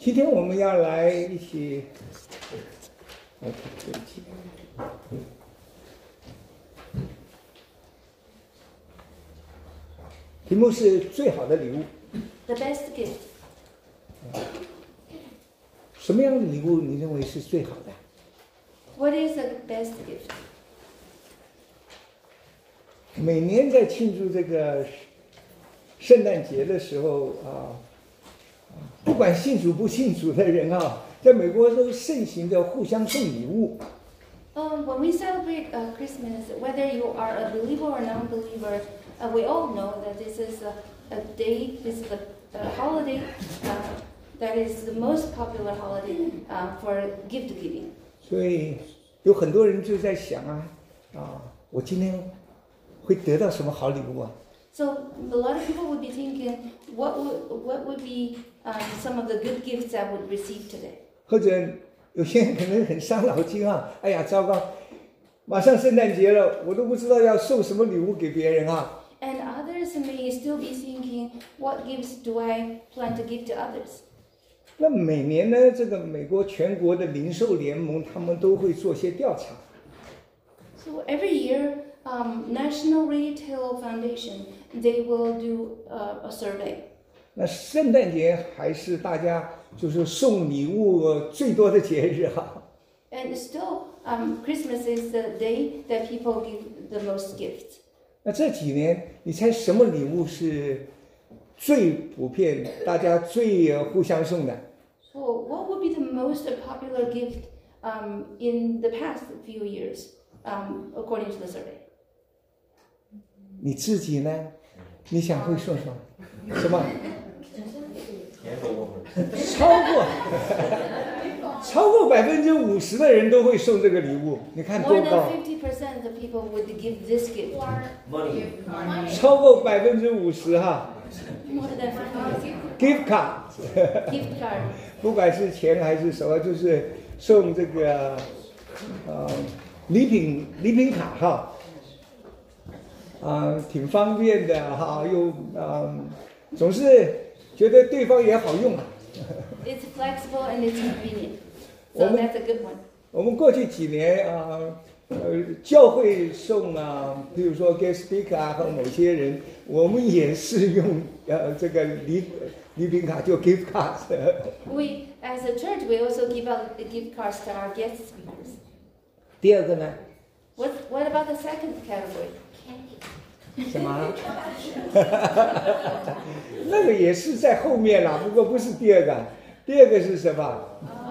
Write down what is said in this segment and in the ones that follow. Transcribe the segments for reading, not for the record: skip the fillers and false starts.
今天我们要来一起，对不起，题目是最好的礼物。 The best gift. 什么样的礼物你认为是最好的？ What is the best gift? 每年在庆祝这个圣诞节的时候不管信主不信主的人在美国都盛行着互相送礼物。 When we celebrate Christmas, whether you are a believer or non-believer, we all know that this is a day, this is a holiday that is the most popular holiday for gift giving. 所以有很多人就在想我今天会得到什么好礼物啊？ So a lot of people would be thinking, what would be some of the good gifts I would receive today? 或者有些人可能很伤脑筋哎呀，糟糕，马上圣诞节了，我都不知道要送什么礼物给别人 And others may still be thinking, what gifts do I plan to give to others? 那每年呢，这个美国全国的零售联盟他们都会做些调查。 So every year, National Retail Foundation, they will do a survey. 那圣诞节还是大家就是送礼物最多的节日 And still, Christmas is the day that people give the most gifts. 那这几年，你猜什么礼物是最普遍，大家最互相送的？ So what would be the most popular gift in the past few years, according to the survey? 你自己呢？你想会送什么？什么？超过50%的人都会送这个礼物，你看多 More 高 than 50% of people would give this gift. 超过50% More than 50%. gift card， Gift card. 不管是钱还是什么，就是送这个礼品卡挺方便的又总是觉得对方也好用 It's flexible and it's convenient. So that's a good one. 我们过去几年教会送比如说 guest speaker 和某些人，我们也是用这个礼品卡，就 gift cards。 We, as a church, we also give out gift cards to our guest speakers. 第二个呢？ What about the second category? 什么？那个也是在后面啦，不过不是第二个。第二个是什么？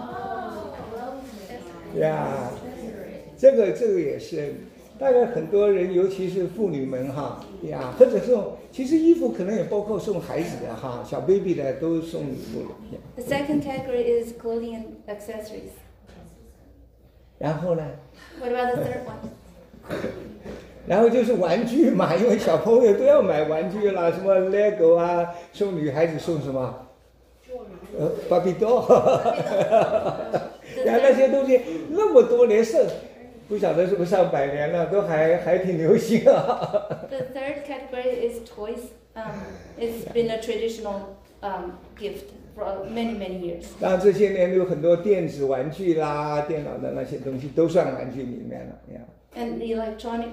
呀，这个也是，大概很多人，尤其是妇女们呀，或者送，其实衣服可能也包括送孩子的小 baby 的都送礼物了。 The second category is clothing and accessories. 然后呢？ What about the third one? 然后就是玩具嘛，因为小朋友都要买玩具啦，什么 Lego 送女孩子送什么？Barbie doll。然后那些东西那么多年不晓得是不是上100年了，都还挺流行 The third category is toys. It's been a traditional gift for many years. 当然这些年有很多电子玩具啦、电脑的那些东西都算玩具里面了 And electronic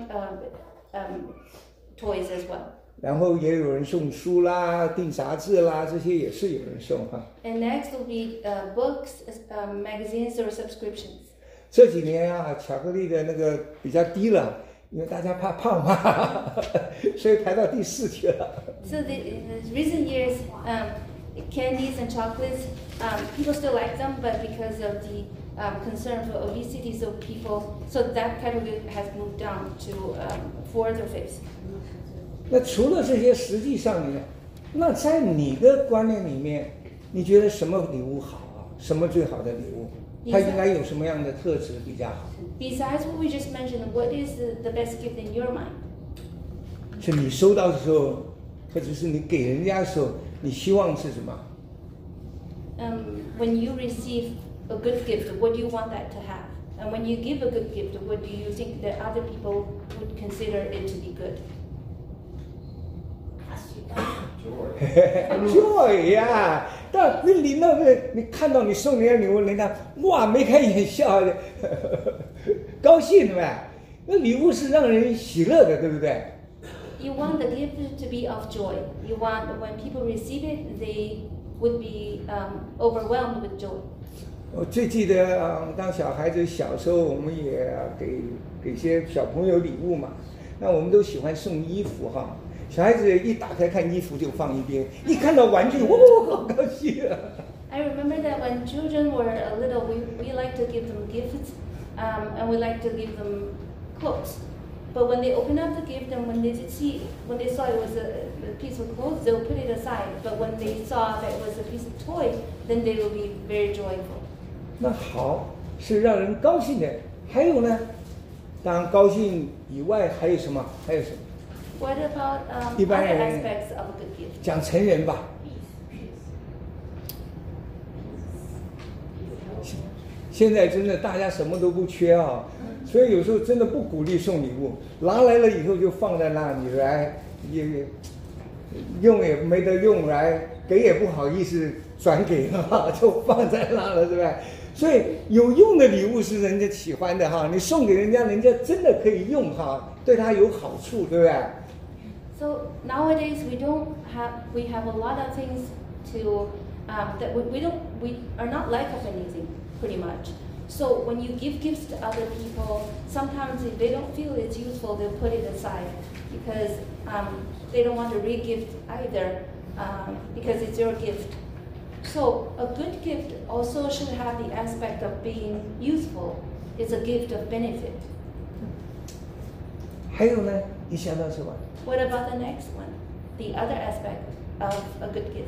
toys as well. 然后也有人送书啦、订杂志啦，这些也是有人送 And next will be books, magazines, or subscriptions. 这几年巧克力的那个比较低了，因为大家怕胖嘛，所以排到第4去了。 So in the recent years, candies and chocolates, people still like them, but because of the concern for obesity, so that category has moved down to 4th or 5th. 那除了这些，实际上那在你的观念里面，你觉得什么礼物好什么最好的礼物？它应该有什么样的特质比较好？ Besides what we just mentioned, what is the best gift in your mind? 是你收到的时候，或者是你给人家的时候，你希望是什么？ When you receive a good gift, what do you want that to have? And when you give a good gift, what do you think that other people would consider it to be good? Joy 呀， 但你那个你看到你送人家礼物，人家哇眉开眼笑的，高兴对吧？那礼物是让人喜乐的，对不对？ You want the gift to be of joy. You want when people receive it, they would be overwhelmed with joy. 我最记得当小孩子小时候，我们也给些小朋友礼物嘛。那我们都喜欢送衣服哈。小孩子一打开看衣服就放一边，一看到玩具，哇，好高兴啊！ I remember that when children were little, we like to give them gifts, and we like to give them clothes. But when they open up the gift and when they saw it was a piece of clothes, they'll put it aside. But when they saw that it was a piece of toy, then they will be very joyful. 那好，是让人高兴的。还有呢，当然高兴以外还有什么？还有什么？ What about 一般 other 人 aspects of a good gift? 讲成人吧。现在真的大家什么都不缺啊，所以有时候真的不鼓励送礼物，拿来了以后就放在那里来，也用也没得用，来给也不好意思转给哈，就放在那了，对吧？所以有用的礼物是人家喜欢的哈，你送给人家，人家真的可以用哈，对他有好处，对不对？ So nowadays we have a lot of things to that we are not lack of anything pretty much. So when you give gifts to other people, sometimes if they don't feel it's useful, they'll put it aside because they don't want to re-gift either because it's your gift. So a good gift also should have the aspect of being useful. It's a gift of benefit. 还有呢，你想到什么？ What about the next one? The other aspect of a good gift.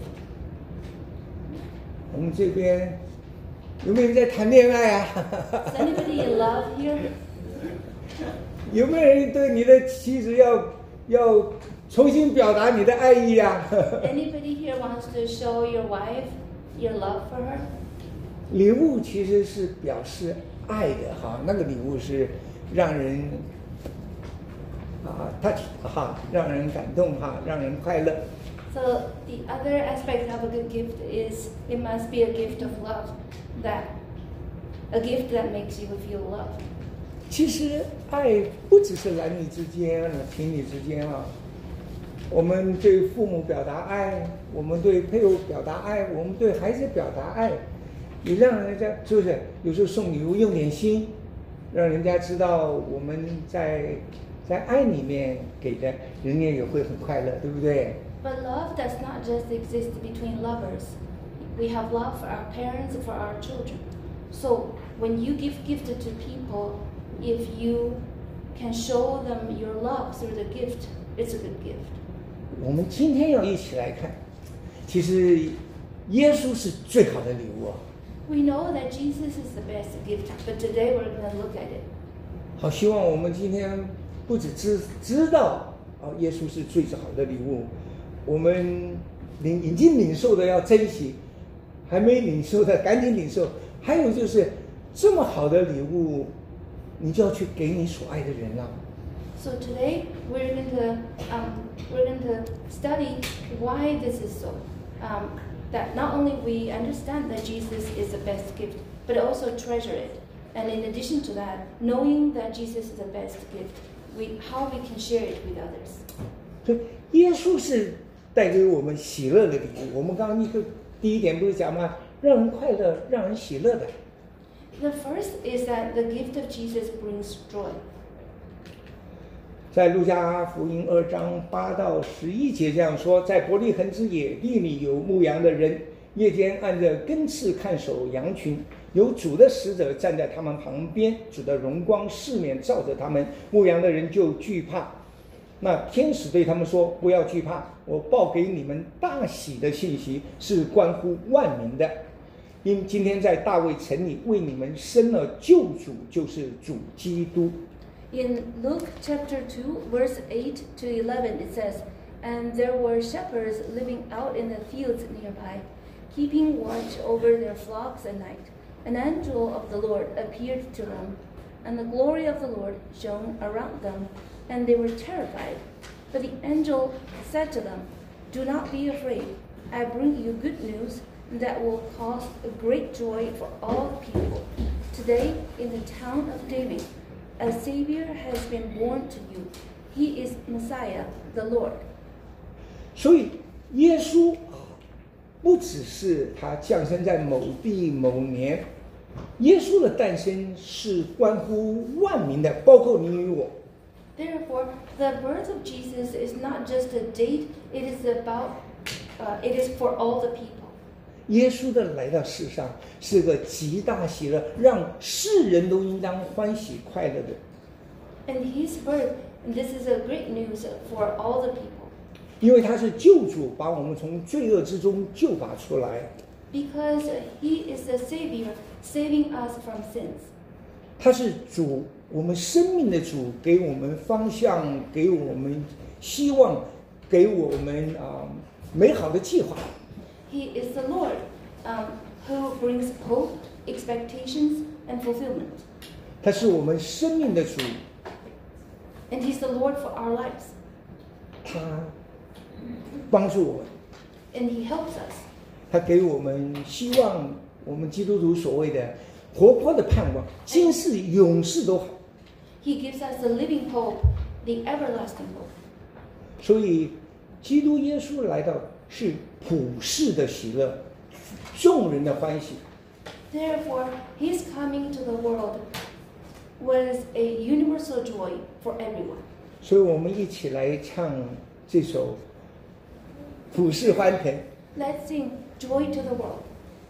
我们这边有没有人在谈恋爱啊？ Is anybody in love here? 有没有人对你的妻子要重新表达你的爱意啊？ Anybody here wants to show your wife your love for her? 礼物其实是表示爱的哈，那个礼物是让人touch 哈，让人感动哈，让人快乐。 So the other aspect of a good gift is it must be a gift of love, a gift that makes you feel loved. 其实爱不只是男女之间、情侣之间啊，我们对父母表达爱，我们对配偶表达爱，我们对孩子表达爱，你让人家是不是有时候送礼物用点心，让人家知道我们在爱里面给的，人家也会很快乐，对不对？ But love does not just exist between lovers. We have love for our parents, for our children. So when you give gift to people, if you can show them your love through the gift, it's a good gift. 我们今天要一起来看，其实耶稣是最好的礼物啊。 We know that Jesus is the best gift, but today we're going to look at it. 好，希望我们今天不只知道耶稣是最好的礼物，我们已经领受的要珍惜，还没领受的赶紧领受。还有就是这么好的礼物，你就要去给你所爱的人了。 So today we're going to study why this is so. That not only we understand that Jesus is the best gift, but also treasure it. And in addition to that, knowing that Jesus is the best gift, how we can share it with others. 所以耶稣是带给我们喜乐的礼物。我们刚刚第一点不是讲吗？让人快乐，让人喜乐的。 The first is that the gift of Jesus brings joy. 在路加福音2章8到11节这样说：在伯利恒之野地里有牧羊的人，夜间按着更次看守羊群，有主的使者站在他们旁边，主的荣光四面照着他们，牧羊的人就惧怕。那天使对他们说：不要惧怕，我报给你们大喜的信息，是关乎万民的。因今天在大卫城里为你们生了救主，就是主基督。 In Luke chapter 2, verse 8 to 11, it says, And there were shepherds living out in the fields nearby, keeping watch over their flocks at night. An angel of the Lord appeared to them, and the glory of the Lord shone around them, and they were terrified. But the angel said to them, Do not be afraid. I bring you good news that will cause a great joy for all people. Today, in the town of David, a Savior has been born to you. He is Messiah, the Lord. 所以耶稣不只是他降生在某地某年，耶稣的诞生是关乎万民的，包括你与我。 Therefore, the birth of Jesus is not just a date; it is for all the people. 耶稣的来到世上是个极大喜乐，让世人都应当欢喜快乐的。 And his birth, and this is a great news for all the people. 因为他是救主，把我们从罪恶之中救拔出来。 Because he is the Savior, saving us from sins. 他是主，我们生命的主，给我们方向，给我们希望，给我们美好的计划。 He is the Lord, who brings hope, expectations, and fulfillment. 他是我们生命的主。 And he's the Lord for our lives. 他帮助我们。 And he helps us. 他给我们希望，我们基督徒所谓的活泼的盼望，今世永世都好。 He gives us the living hope, the everlasting hope. 所以，基督耶稣来到是普世的喜乐，众人的欢喜。 Therefore, his coming to the world was a universal joy for everyone. 所以我们一起来唱这首普世欢腾。 Let's sing Joy to the World.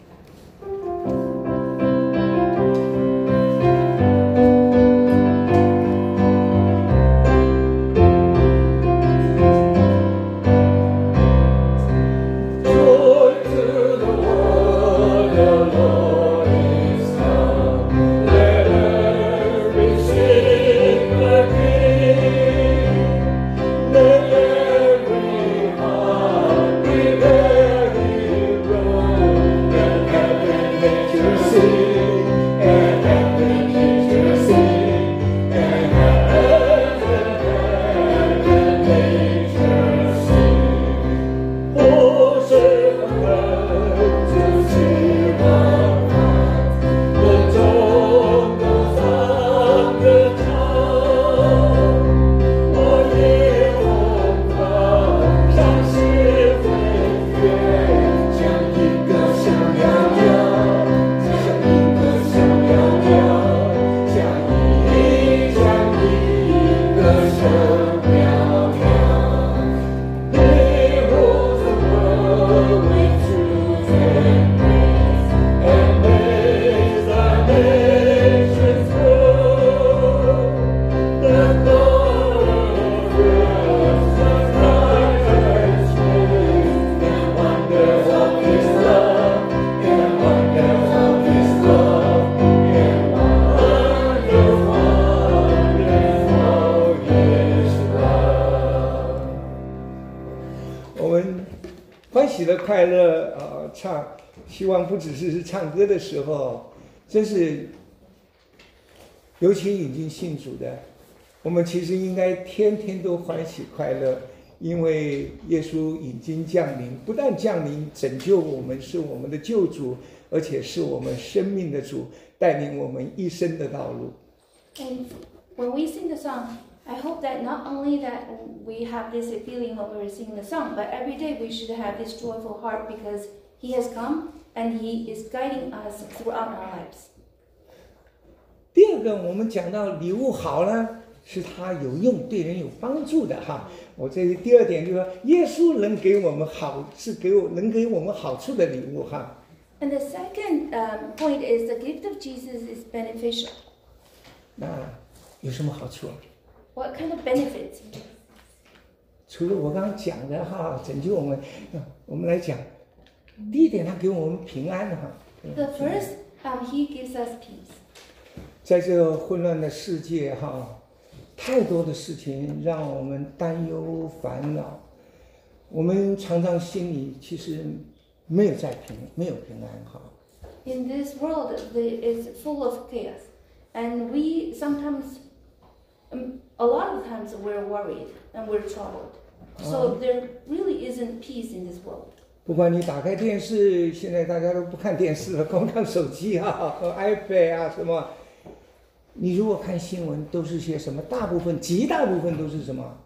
快乐唱，希望不只是唱歌的时候，真是，尤其已经信主的，我们其实应该天天都欢喜快乐，因为耶稣已经降临，不但降临拯救我们，是我们的救主，而且是我们生命的主，带领我们一生的道路。And when we sing the song, I hope that not only that we have this feeling when we're singing the song, but every day we should have this joyful heart because He has come and He is guiding us throughout our lives. 第二个，我们讲到礼物好呢，是它有用，对人有帮助的哈。我这第二点就是说，耶稣能给我们好，是能给我们好处的礼物哈。 And the second point is the gift of Jesus is beneficial. 那有什么好处啊？ What kind of benefits? 除了我刚刚讲的哈，拯救我们，我们来讲，第一点，他给我们平安哈。 The first, He gives us peace. 在这个混乱的世界哈，太多的事情让我们担忧烦恼，我们常常心里其实没有平安哈。 In this world, it's full of chaos, and we sometimes. A lot of times we're worried and we're troubled. So there really isn't peace in this world. 不管你打开电视，现在大家都不看电视了，光看手机啊和 iPad 啊什么。你如果看新闻，都是些什么？大部分、极大部分都是什么？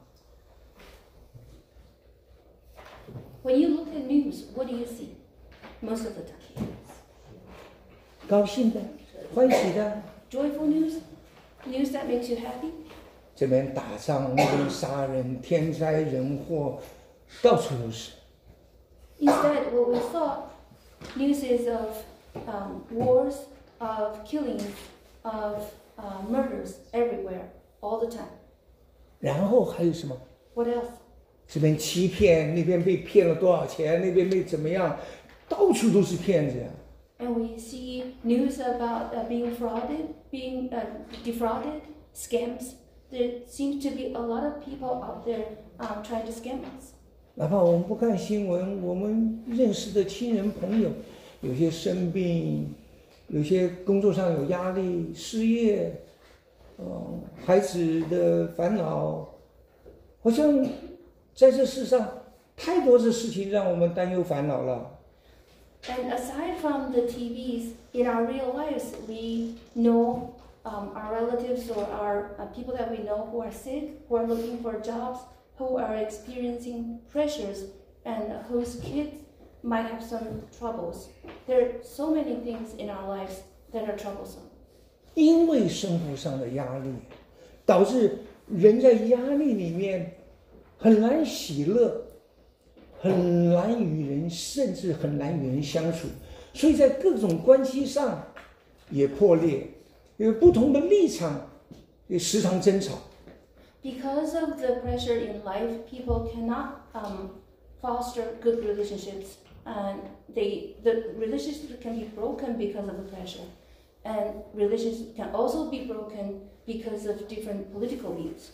When you look at news, what do you see most of the time? 高兴的、欢喜的。 Joyful news? News that makes you happy? 这边打仗，那边杀人，天灾人祸，到处都是。 Instead, what we saw, news is of wars, of killings, of murders everywhere, all the time. 然后还有什么？ What else? 这边欺骗，那边被骗了多少钱，那边被怎么样，到处都是骗子。 And we see news about being frauded, being defrauded, scams. There seems to be a lot of people out there trying to scam us. 哪怕我们不看新闻，我们认识的亲人朋友，有些生病，有些工作上有压力、失业，孩子的烦恼，好像在这世上太多的事情让我们担忧烦恼了。 And aside from the TVs, in our real lives, we know our relatives or our people that we know who are sick, who are looking for jobs, who are experiencing pressures, and whose kids might have some troubles. There are so many things in our lives that are troublesome. 因为生活上的压力，导致人在压力里面很难喜乐，很难与人，甚至很难与人相处，所以在各种关系上也破裂，有不同的立场，也时常争吵。 Because of the pressure in life, people cannot foster good relationships, and the relationship can be broken because of the pressure, and relationships can also be broken because of different political views.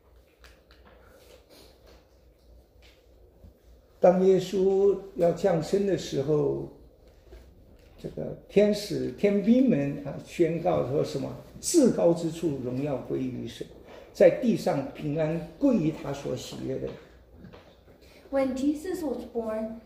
当耶稣要降生的时候，这个天使、天兵们宣告说什么？至高之处荣耀归于神。 在地上平安归于他所喜悦的。 When Jesus was born,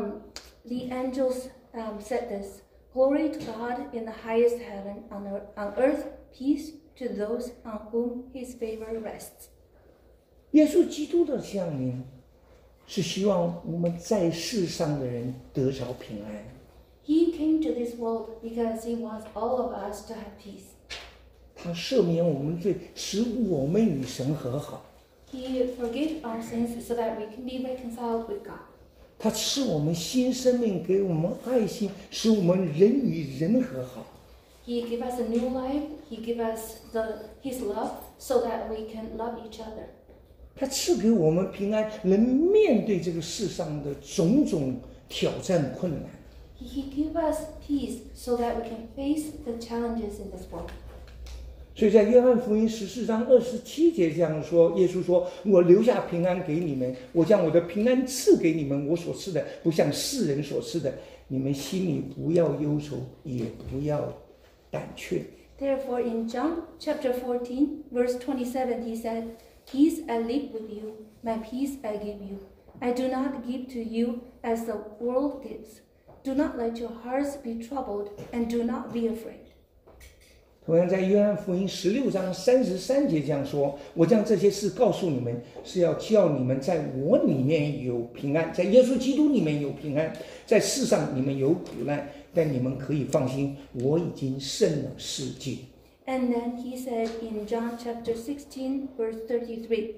the angels said this: "Glory to God in the highest heaven, on earth peace to those on whom His favor rests." 耶稣基督的降临，是希望我们在世上的人得着平安。 He came to this world because He wants all of us to have peace. 他赦免我们罪，使我们与神和好。 He forgave our sins so that we can be reconciled with God. 他赐我们新生命，给我们爱心，使我们人与人和好。 He gave us a new life. He gave us His love so that we can love each other. 他赐给我们平安，能面对这个世上的种种挑战困难。 He gave us peace so that we can face the challenges in this world. 所以在约翰福音14章27节这样说，耶稣说：“我留下平安给你们，我将我的平安赐给你们，我所赐的不像世人所赐的，你们心里不要忧愁，也不要胆怯。” Therefore, in John chapter 14, verse 27, he said, "Peace I leave with you, my peace I give you. I do not give to you as the world gives. Do not let your hearts be troubled, and do not be afraid." 同样在约翰福音16章33节这样说：“我将这些事告诉你们，是要叫你们在我里面有平安，在耶稣基督里面有平安。在世上你们有苦难，但你们可以放心，我已经胜了世界。” And then he said in John chapter 16, verse 33,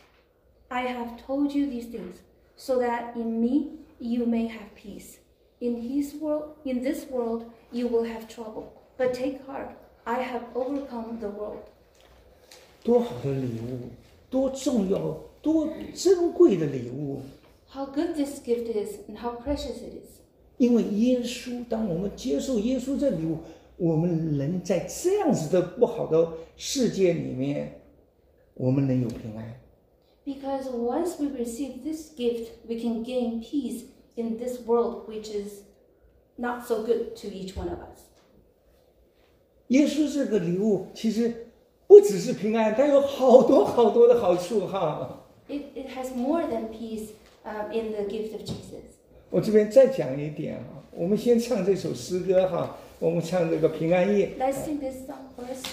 "I have told you these things, so that in me you may have peace. In this world you will have trouble, but take heart, I have overcome the world." 多好的礼物，多重要，多珍贵的礼物！ How good this gift is and how precious it is. 因为耶稣，当我们接受耶稣这礼物，我们能在这样子的不好的世界里面，我们能有平安。 Because once we receive this gift, we can gain peace in this world which is not so good to each one of us. 耶稣这个礼物其实不只是平安，它有好多好多的好处哈。 It has more than peace in the gift of Jesus. 我这边再讲一点啊，我们先唱这首诗歌哈，我们唱这个平安夜。 Let's sing this song first.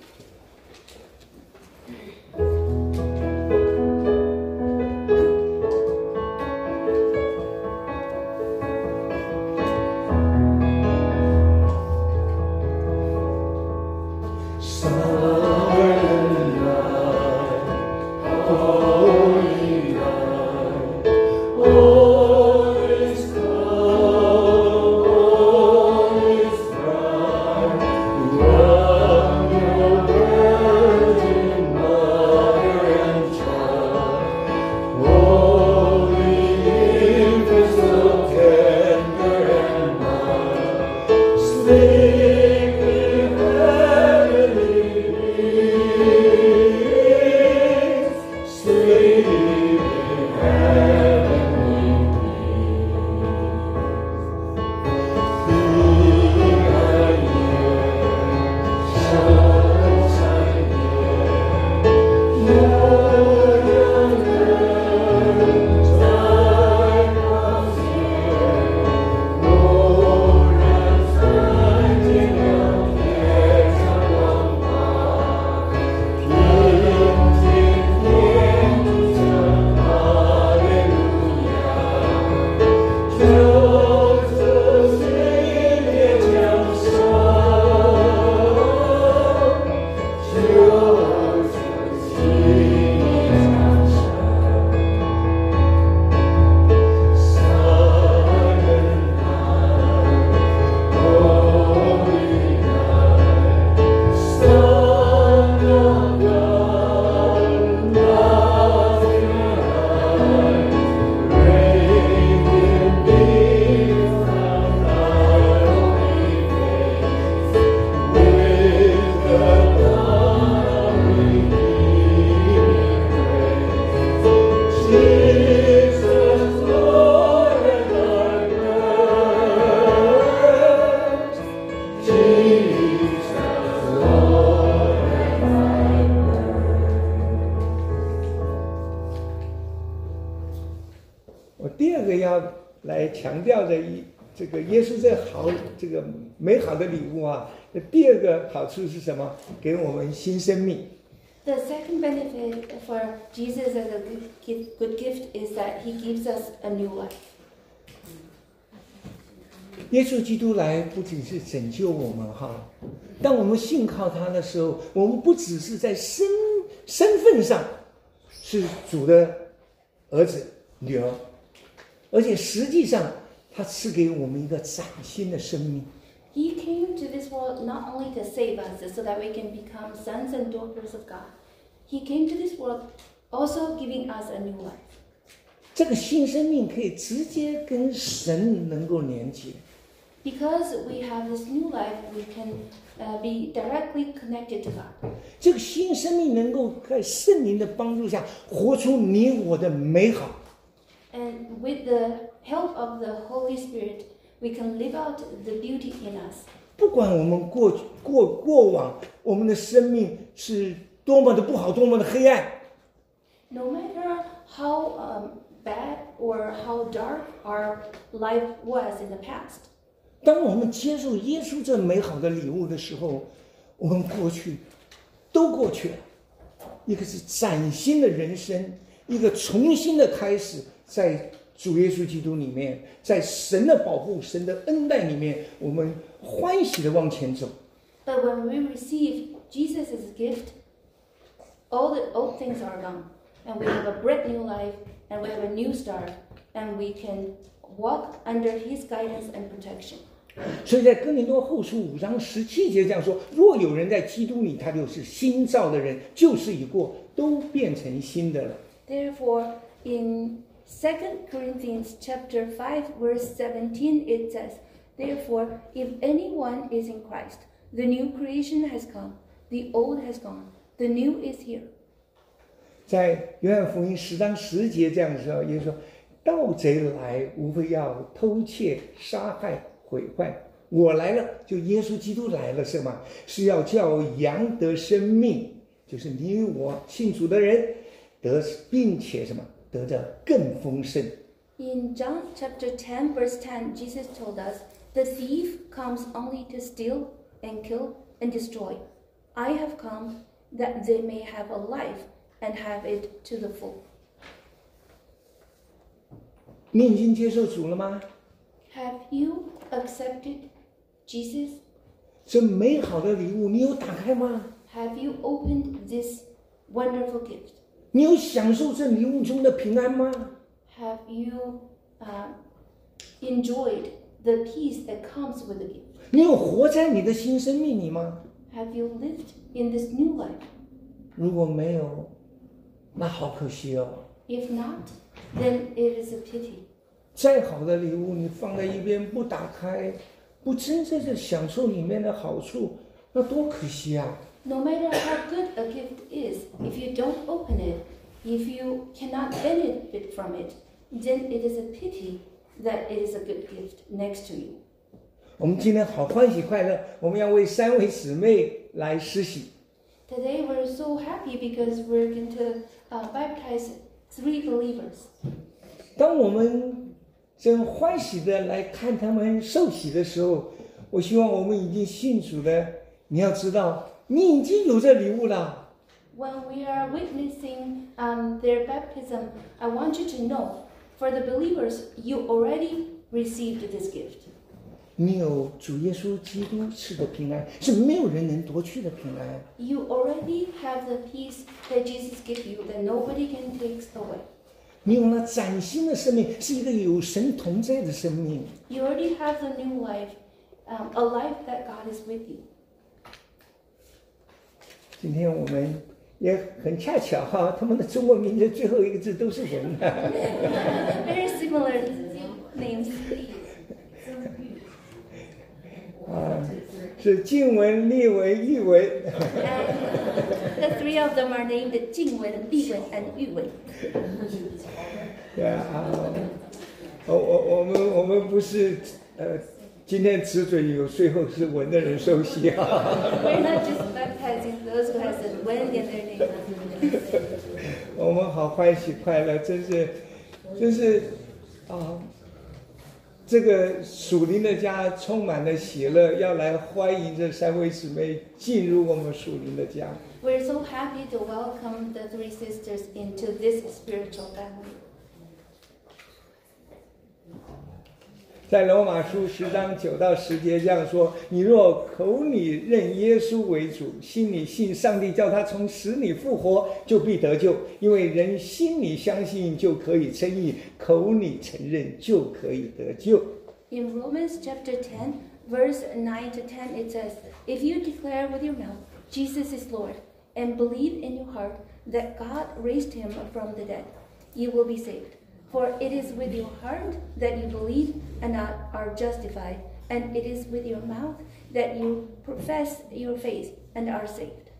来强调的这个耶稣这个美好的礼物啊，第二个好处是什么？给我们新生命。 The second benefit for Jesus as a good gift is that he gives us a new life. 耶稣基督来不仅是拯救我们哈，当我们信靠他的时候，我们不只是在身份上是主的儿子女儿，而且实际上他赐给我们一个崭新的生命。 He came to this world not only to save us so that we can become sons and daughters of God. He came to this world also giving us a new life. 这个新生命可以直接跟神能够连接。 Because we have this new life, we can be directly connected to God. 这个新生命能够在圣灵的帮助下，活出你我的美好。 And with the help of the Holy Spirit, we can live out the beauty in us. 不管我们过往我们的生命是多么的不好，多么的黑暗。 No matter how bad or how dark our life was in the past. 当我们接受耶稣这美好的礼物的时候，我们都过去了，一个是崭新的人生，一个重新的开始，在主耶稣基督里面，在神的保护、神的恩待里面，我们欢喜的往前走。 But when we receive Jesus as a gift, all the old things are gone, and we have a brand new life, and we have a new start, and we can walk under His guidance and protection. 所以在哥林多后书5章17节这样说：若有人在基督里，他就是新造的人，旧事已过，都变成新的了。 Therefore, in 2 Corinthians chapter 5, verse 17, it says, Therefore, if anyone is in Christ, the new creation has come, the old has gone, the new is here. 在约翰福音10章10节这样说，耶稣说：盗贼来，无非要偷窃、杀害、毁坏。我来了，就耶稣基督来了，是吗？是要叫羊得生命，就是你与我信主的人得，并且什么？得着更丰盛。 In John chapter 10, verse 10, Jesus told us, "The thief comes only to steal and kill and destroy. I have come that they may have a life and have it to the full." 你已经接受主了吗？ Have you accepted Jesus? 这美好的礼物，你有打开吗？ Have you opened this wonderful gift? 你有享受这礼物中的平安吗？ Have you enjoyed the peace that comes with the gift? 你有活在你的新生命里吗？ Have you lived in this new life? 如果没有，那好可惜哦。 If not, then it is a pity. 再好的礼物，你放在一边不打开，不真正的享受里面的好处，那多可惜啊！ No matter how good a gift is, if you don't open it, if you cannot benefit from it, then it is a pity that it is a good gift next to you. 我们今天好欢喜快乐，我们要为3位姊妹来施洗。 Today we're so happy because we're going to baptize 3 believers. 当我们真欢喜的来看他们受洗的时候，我希望我们已经信主的，你要知道，你已经有这礼物了。 When we are witnessing their baptism, I want you to know, for the believers, you already received this gift. 你有主耶稣基督赐的平安，是没有人能夺去的平安。 You already have the peace that Jesus gives you that nobody can take away. 你有了崭新的生命，是一个有神同在的生命。 You already have the new life, a life that God is with you. 今天我们也很恰巧哈，他们的中文名字最后一个字都是文。 Very similar names. 是静文、立文、玉文。 And the 3 of them are named Jingwen, Liwen, and Yuwen. 对啊，我们不是今天只准有最后是文的人受洗啊。 We're not just baptizing those who have the Wen in their name. 我们好欢喜快乐，真是这个属灵的家充满了喜乐，要来欢迎这3位姊妹进入我们属灵的家。 We're so happy to welcome the 3 sisters into this spiritual family. 在罗马书10章9到10节这样说：你若口里认耶稣为主，心里信上帝叫他从死里复活，就必得救。因为人心里相信就可以称义，口里承认就可以得救。 In Romans chapter 10, verse 9 to 10, it says, "If you declare with your mouth, Jesus is Lord, and believe in your heart that God raised him from the dead, you will be saved. For it is with your heart that you believe and are justified, and it is with your mouth that you profess your faith and are saved."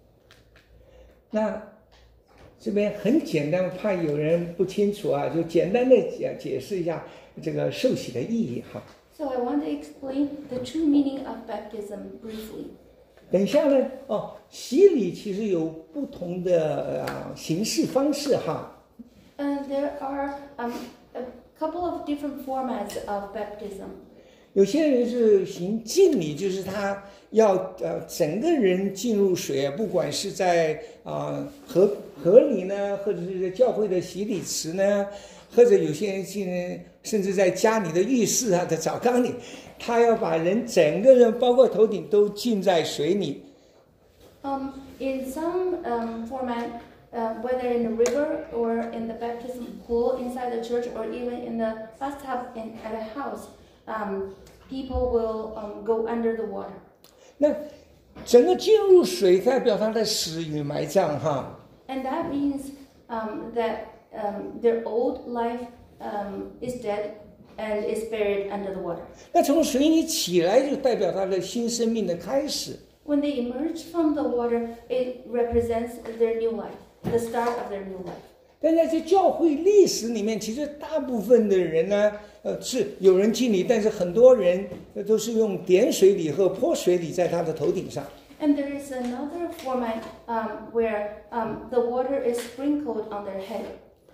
那这边很简单，怕有人不清楚啊，就简单的解释一下这个受洗的意义哈。 So I want to explain the true meaning of baptism briefly. 等一下呢，洗礼其实有不同的形式方式哈。 There are a couple of different formats of baptism. 有些人是行浸礼，就是他要整个人进入水，不管是在河里呢，或者是在教会的洗礼池呢，或者有些人甚至在家里的浴室的澡缸里，他要把人整个人包括头顶都浸在水里。 In some format, whether in the river or in the baptism pool inside the church or even in the bathtub at a house, people will go under the water. 那整个进入水代表他的死与埋葬哈。 And that means that their old life is dead and is buried under the water. 那从水里起来就代表他的新生命的开始。 When they emerge from the water, it represents their new life, the start of their new life. 但在这教会历史里面，其实大部分的人呢，是有人敬礼，但是很多人都是用点水礼和泼水礼在他的头顶上。 And there is another format where the water is sprinkled on their head.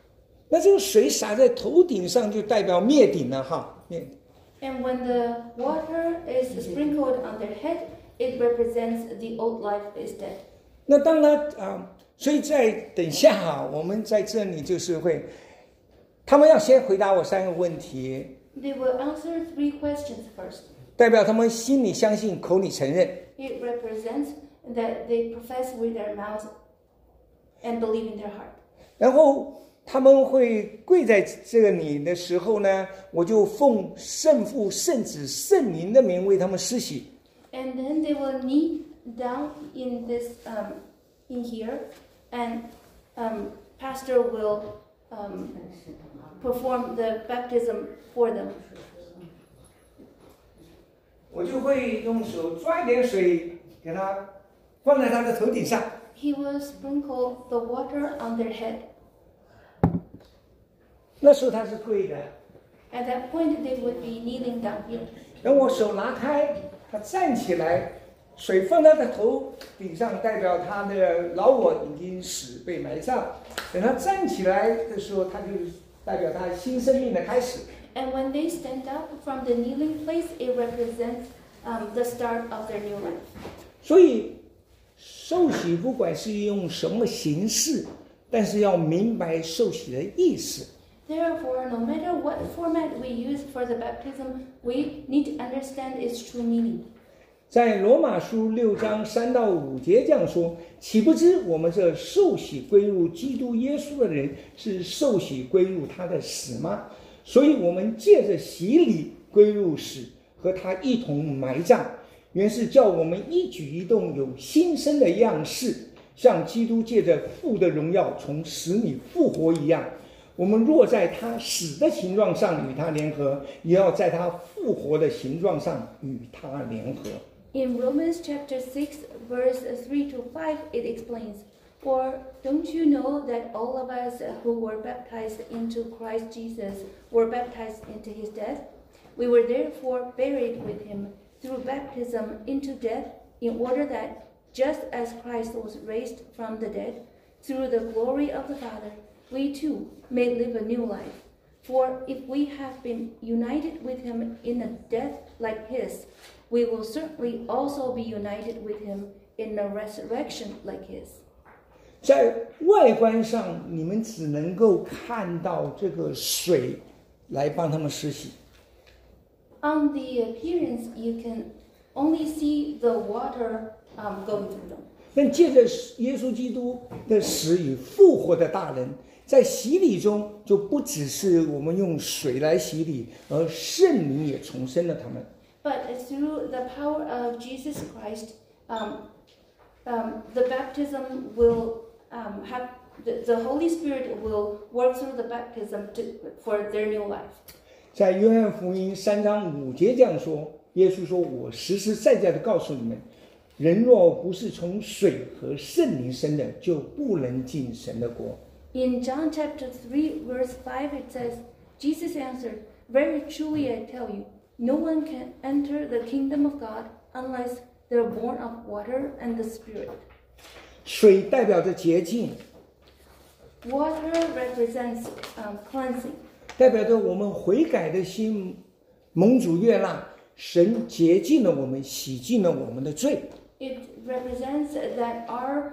那这个水洒在头顶上，就代表灭顶了哈，灭顶。 And when the water is sprinkled on their head, it represents the old life is dead. 那当然所以在等下我们在这里就是会，他们要先回答我3个问题。 They will answer 3 questions first. 代表他们心里相信，口里承认。 It represents that they profess with their mouth and believe in their heart. 然后他们会跪在这里的时候呢，我就奉圣父、圣子、圣灵的名为他们施洗。 And then they will kneel down in this in here, and pastor will perform the baptism for them. 我就会用手抓一点水，给他放在他的头顶上。 He will sprinkle the water on their head. 那时候他是跪的。 At that point, they would be kneeling down here. 等我手拿开，他站起来，水放在他的头顶上，代表他的老我已经死被埋葬。等他站起来的时候，他就代表他新生命的开始。 And when they stand up from the kneeling place, it represents the start of their new life. 所以受洗不管是用什么形式，但是要明白受洗的意思。 Therefore, no matter what format we use for the baptism, we need to understand its true meaning. 在罗马书6章3到5节这样说：岂不知我们这受洗归入基督耶稣的人，是受洗归入他的死吗？所以我们借着洗礼归入死，和他一同埋葬，原是叫我们一举一动有新生的样式，像基督借着父的荣耀从死里复活一样。我们若在他死的形状上与他联合，也要在他复活的形状上与他联合。 In Romans chapter 6, verse 3 to 5, it explains, For don't you know that all of us who were baptized into Christ Jesus were baptized into his death? We were therefore buried with him through baptism into death, in order that, just as Christ was raised from the dead, through the glory of the Father, we too may live a new life. For if we have been united with him in a death like his, we will certainly also be united with him in a resurrection like his. 在外观上，你们只能够看到这个水来帮他们施洗。 On the appearance, you can only see the water going through them. 但借着耶稣基督的死与复活的大能，在洗礼中就不只是我们用水来洗礼，而圣灵也重生了他们。 But through the power of Jesus Christ, the baptism will have the Holy Spirit will work through the baptism for their new life. 在约翰福音3章5节这样说，耶稣说：“我实实在在的告诉你们，人若不是从水和圣灵生的，就不能进神的国。” In John chapter 3, verse 5, it says, Jesus answered, Very truly I tell you, no one can enter the kingdom of God unless they're born of water and the Spirit. 水代表着洁净， Water represents cleansing. 代表着我们悔改的心，蒙主悦纳，神洁净了我们，洗净了我们的罪。 It represents that our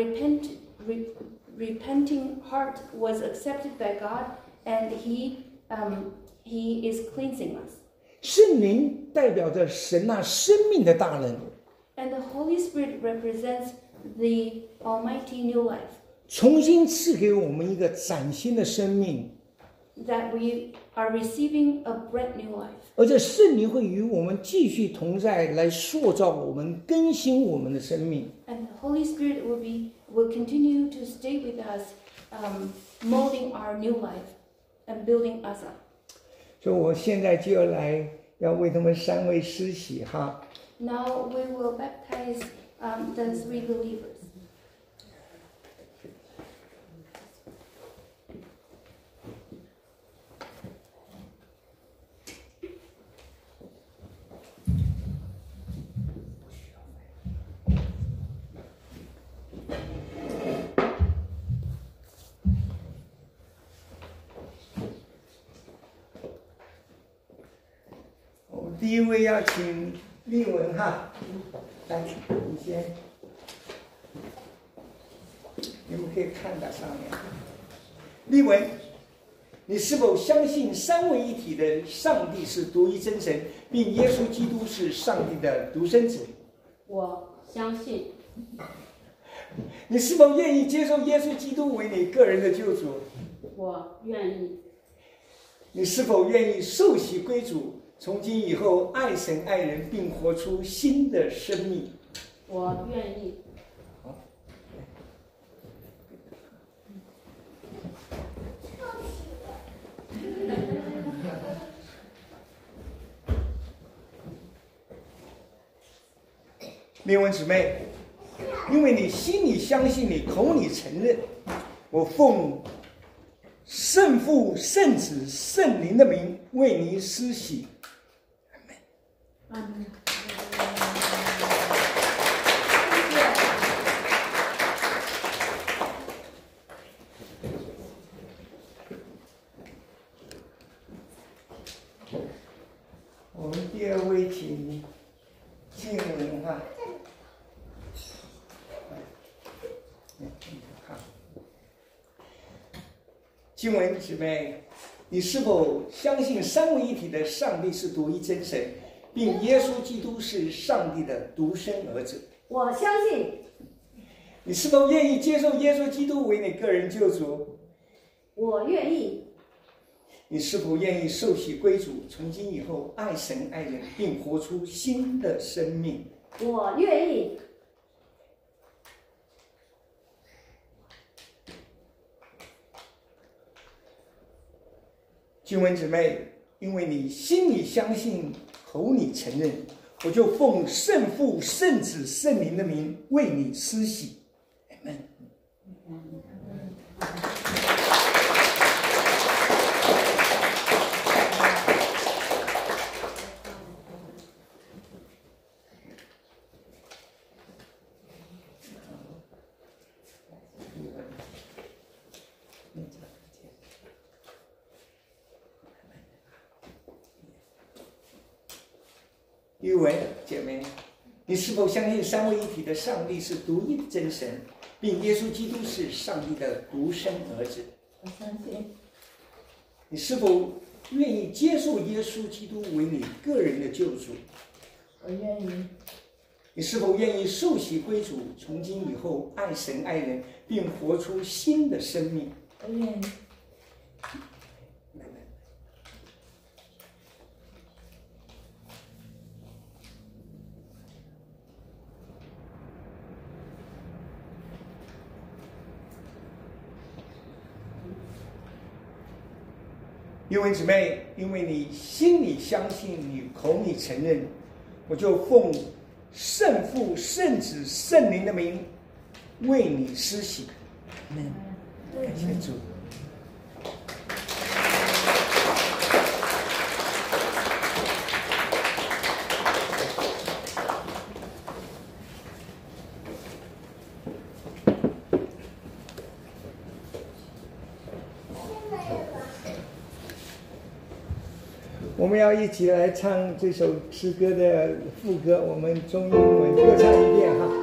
repenting heart was accepted by God, and He is cleansing us. 圣灵代表着神那生命的大能， And the Holy Spirit represents the Almighty new life. 重新赐给我们一个崭新的生命， That we are receiving a brand new life. 而且圣灵会与我们继续同在，来塑造我们、更新我们的生命。 And the Holy Spirit will continue to stay with us, molding our new life and building us up. 所以我现在就要为他们3位施洗哈。 Now we will baptize the 3 believers. 第一位要请丽文哈，来，你先，你们可以看到上面。丽文，你是否相信三位一体的上帝是独一真神，并耶稣基督是上帝的独生子？ 我相信。 你是否愿意接受耶稣基督为你个人的救主？ 我愿意。 你是否愿意受洗归主，从今以后爱神爱人，并活出新的生命？ 我愿意。 丽文姊妹，因为你心里相信，你口里承认，我奉圣父、圣子、圣灵的名为你施洗。阿门。我们第二位请静文哈。经文姊妹，你是否相信三位一体的上帝是独一真神，并耶稣基督是上帝的独生儿子？ 我相信。 你是否愿意接受耶稣基督为你个人救主？ 我愿意。 你是否愿意受洗归主，从今以后爱神爱人，并活出新的生命？ 我愿意。 经文姊妹，因为你心里相信，口里承认，我就奉圣父、圣子、圣灵的名为你施洗。阿们。玉文姐妹，你是否相信三位一体的上帝是独一的真神，并耶稣基督是上帝的独生儿子？ 我相信。 你是否愿意接受耶稣基督为你个人的救主？ 我愿意。 你是否愿意受洗归主，从今以后爱神爱人，并活出新的生命？ 我愿意。 因为姊妹，因为你心里相信，你口里承认，我就奉圣父、圣子、圣灵的名为你施洗。感谢主。我们要一起来唱这首诗歌的副歌，我们中英文各唱一遍哈。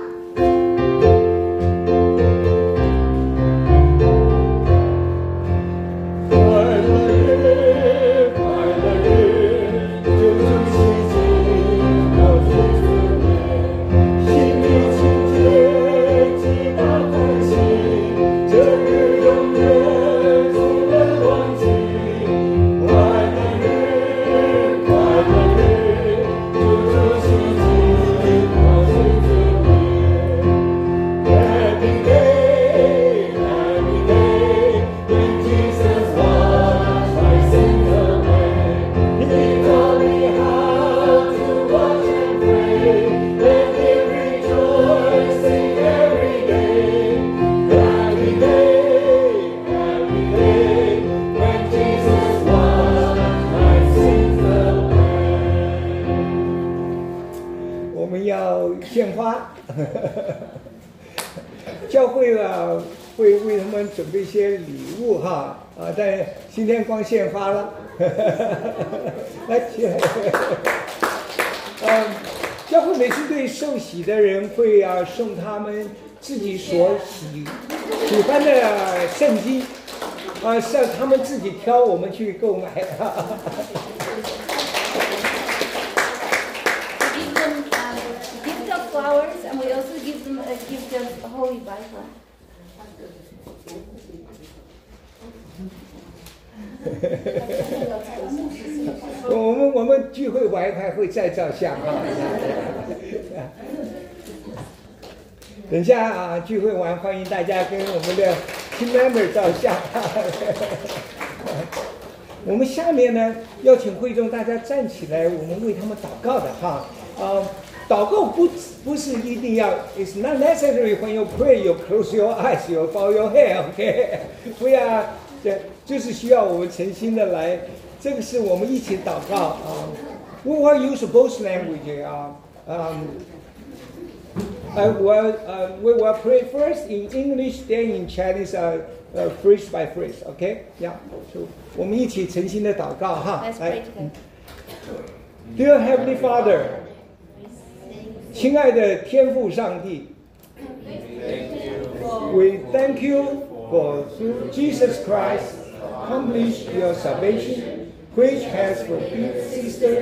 献花，教会啊会为他们准备一些礼物哈但今天光献花了，来起来。 教会每次对受洗的人会送他们自己所喜欢的圣经，是让他们自己挑，我们去购买。 Gift of flowers, and we also give them a gift of Holy Bible. 我们聚会完还会再照相等下聚会完欢迎大家跟我们的 team member 照相我们下面呢邀请会众大家站起来，我们为他们祷告的祷告不是一定要 ，It's not necessary when you pray, you close your eyes, you bow your head, OK？ 不要，就是需要我们诚心的来，这个是我们一起祷告We will use both language we will pray first in English, then in Chinese, phrase by phrase, OK? Yeah. So 我们一起诚心的祷告 Let's pray together. Dear Heavenly Father. 亲爱的天父上帝 We thank you for through Jesus Christ accomplished your salvation, which has fulfilled Sister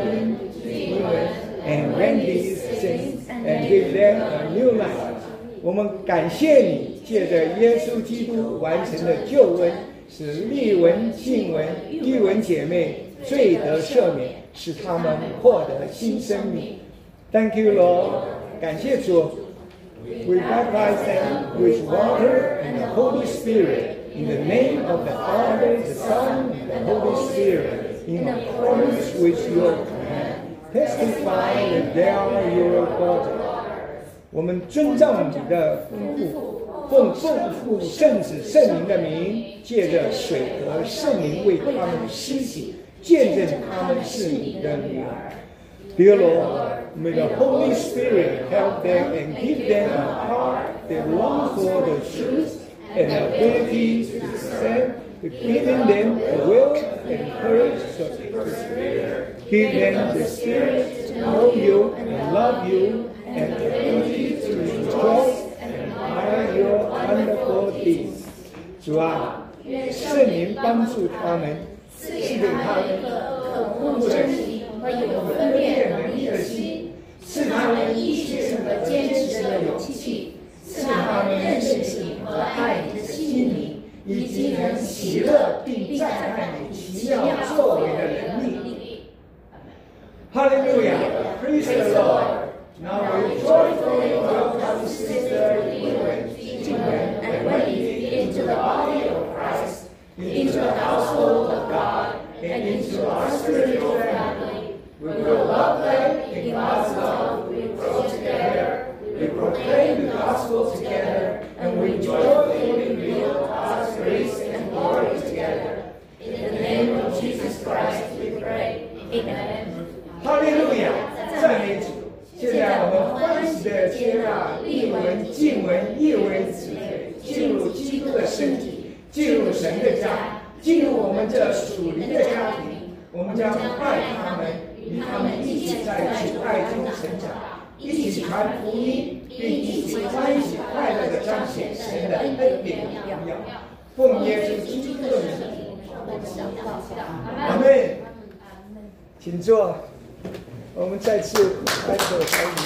Women and Randy's sins and gave them a new life. 我们感谢你，借着耶稣基督完成的救恩，使利文、静文、一文姐妹罪得赦免，使他们获得新生命。Thank you, Lord. 感谢主。We baptize them with water and the Holy Spirit in the name of the Father, the Son, and the Holy Spirit, in accordance with your command. Testify that they are your daughter. 我们遵照你的吩咐，奉父、圣子、圣灵的名，借着水和圣灵为他们施洗，见证他们是你的女儿。Dear Lord, may the Holy Spirit help them and give them a heart that longs for the truth and the ability to discern, giving them the will and courage to persevere. Give them the spirit to know you and love you and the ability to rejoice and admire your wonderful deeds. 主啊，圣灵帮助他们，赐给他们渴慕真理和有分辨能力的心，赐他们意志和坚持的勇气，赐他们认识你和爱你的心灵，以及能喜乐并赞叹你奇妙作为的能力。Hallelujah! Praise the Lord! Now we joyfully welcome Sister Liwen, Jingwen, and Wendy into the body of Christ, into the household of God, and into our spiritual family. We will love them in God's love. We grow together. We proclaim the gospel together, and we joyfully reveal God's grace and glory together. In the name of Jesus Christ, we pray. Amen. Hallelujah! 赞美主。现在我们欢喜地接纳利文、静文、译文姊妹进入基督的身体，进入神的家，进入我们这属灵的家庭。我们将爱他们，与他们一起在主爱中成长，一起传福音，并一起欢喜快乐地彰显神的恩典荣耀。奉耶稣基督的名，阿门。请坐。我们再次拍手欢迎。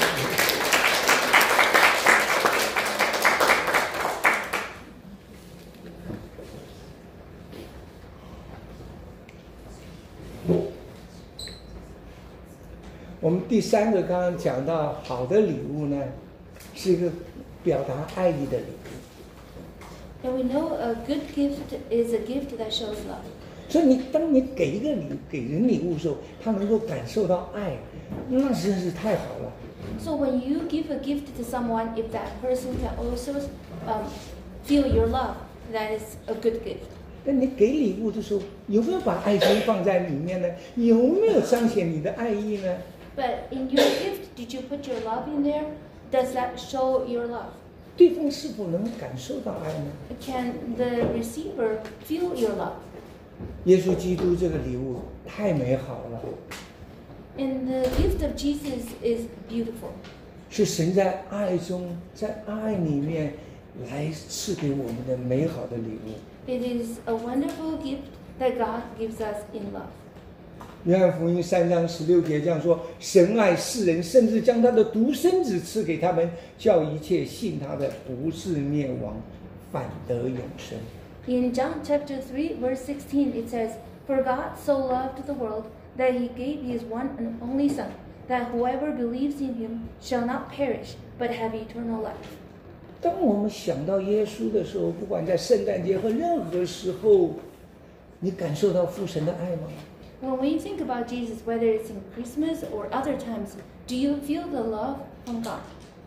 我们第三个刚刚讲到，好的礼物呢，是一个表达爱意的礼物。 And we know a good gift is a gift that shows love. 所以当你给人礼物的时候，他能够感受到爱，那真是太好了。 So when you give a gift to someone, if that person can also feel your love, that is a good gift. 那你给礼物的时候，有没有把爱心放在里面呢？有没有彰显你的爱意呢？ But in your gift, did you put your love in there? Does that show your love? 对方是否能感受到爱呢？ Can the receiver feel your love? 耶稣基督这个礼物太美好了。 And the gift of Jesus is beautiful. 是神在爱中，在爱里面来赐给我们的美好的礼物。 It is a wonderful gift that God gives us in love. 约翰福音3章16节这样说：神爱世人，甚至将他的独生子赐给他们，叫一切信他的不至灭亡，反得永生。 In John chapter 3, verse 16, it says, For God so loved the world that he gave his one and only Son, that whoever believes in him shall not perish, but have eternal life. 当我们想到耶稣的时候，不管在圣诞节和任何时候，你感受到父神的爱吗？ When we think about Jesus, whether it's in Christmas or other times, do you feel the love from God?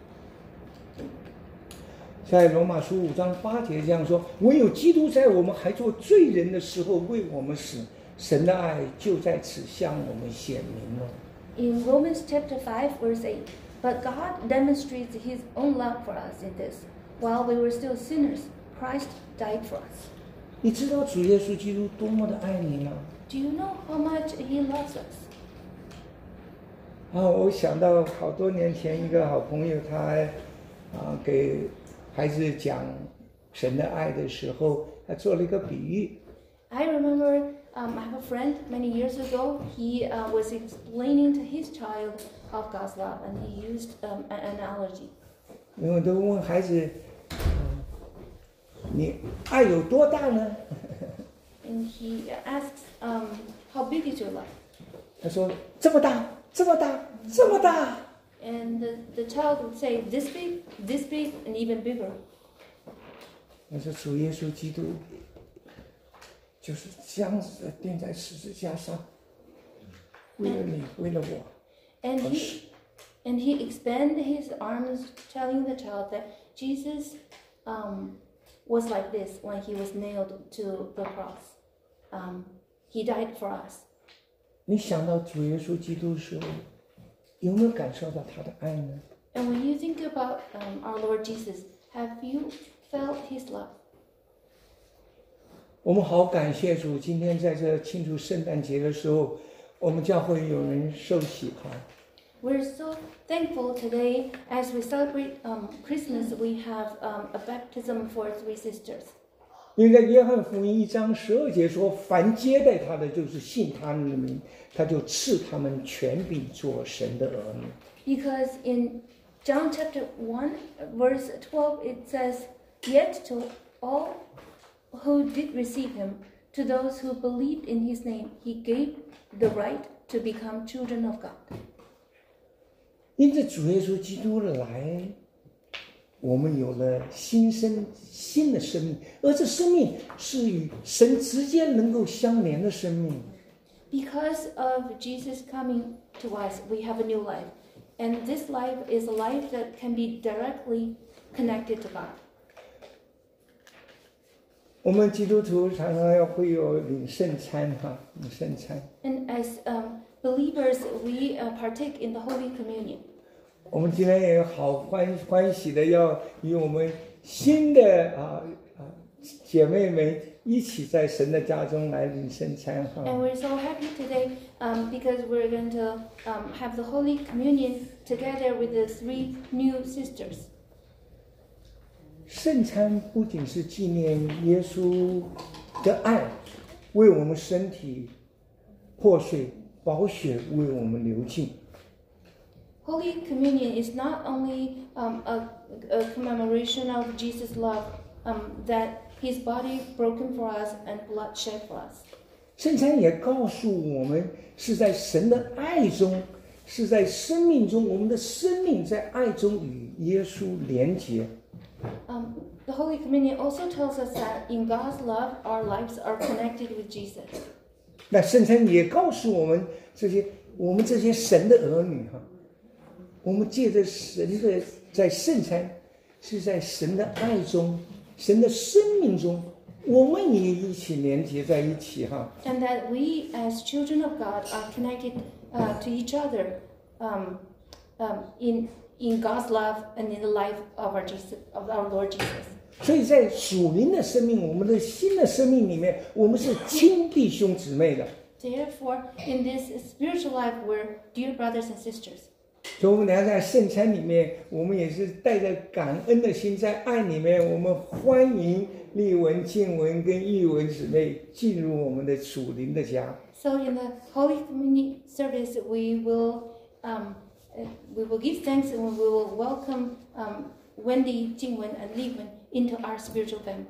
在罗马书5章8节这样说：唯有基督在我们还做罪人的时候为我们死，神的爱就在此向我们显明了。 In Romans chapter 5, verse 8, But God demonstrates his own love for us in this. While we were still sinners, Christ died for us. 你知道主耶稣基督多么的爱你吗？ Do you know how much he loves us? 我想到好多年前一个好朋友，他给孩子讲神的爱的时候，他做了一个比喻。 I remember I have a friend many years ago. He was explaining to his child of God's love, and he used an analogy. 因为都问孩子，你爱有多大呢？ And he asks, how big is your love? 他说这么大，这么大，这么大。 And the child would say, this big, and even bigger. 我说主耶稣基督就是这样子的钉在十字架上，为了你，为了我。 And he expanded his arms, telling the child that Jesus was like this when he was nailed to the cross. He died for us. 你想到主耶稣基督的时候，有没有感受到他的爱呢？ And when you think about our Lord Jesus, have you felt his love? 我们好感谢主，今天在这庆祝圣诞节的时候，我们教会有人受洗哈。 We're so thankful today as we celebrate Christmas. We have a baptism for 3 sisters. 因为在约翰福音1章12节说，凡接待他的，就是信他们的名，他就赐他们权柄做神的儿女。 Because in John chapter 1, verse 12, it says, Yet to all who did receive him, to those who believed in his name, he gave the right to become children of God. 因此主耶稣基督来，我们有了新的生命，而这生命是与神直接能够相连的生命。 Because of Jesus coming to us, we have a new life. And this life is a life that can be directly connected to God. 我们基督徒常常会有领圣餐哈，领圣餐。 And as believers, we partake in the Holy Communion. 我们今天也好欢喜的要与我们新的姐妹们一起在神的家中来领圣餐哈。 And we're so happy today because we're going to have the Holy Communion together with the 3 new sisters. 圣餐不仅是纪念耶稣的爱，为我们身体破碎，宝血为我们流尽。 Holy Communion is not only a commemoration of Jesus' love, that his body broken for us and blood shed for us. 圣餐也告诉我们，是在神的爱中，是在生命中，我们的生命在爱中与耶稣连结。 The Holy Communion also tells us that in God's love, our lives are connected with Jesus. 那圣餐也告诉我们这些神的儿女哈，我们借着神的在圣餐，是在神的爱中，神的生命中，我们也一起连结在一起哈。 And that we, as children of God, are connected to each other in God's love and in the life of our Lord Jesus. 所以在属灵的生命，我们的新的生命里面，我们是亲弟兄姊妹的。 Therefore, in this spiritual life, we're dear brothers and sisters. 所以我们等下在圣餐里面，我们也是带着感恩的心，在爱里面，我们欢迎立文、建文跟义文姊妹进入我们的属灵的家。 So in the Holy Communion service, we will give thanks and we will welcome Wendy, Jingwen, and Liwen into our spiritual family.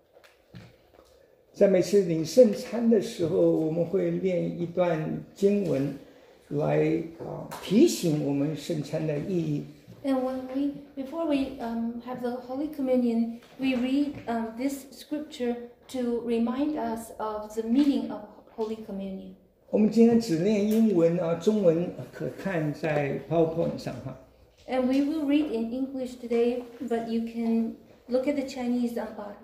在每次领圣餐的时候，我们会念一段经文来提醒我们圣餐的意义。 And before we have the Holy Communion, we read this scripture to remind us of the meaning of Holy Communion. 我们今天只念英文中文可看在 PowerPoint 上哈。 And we will read in English today, but you can look at the Chinese on bottom.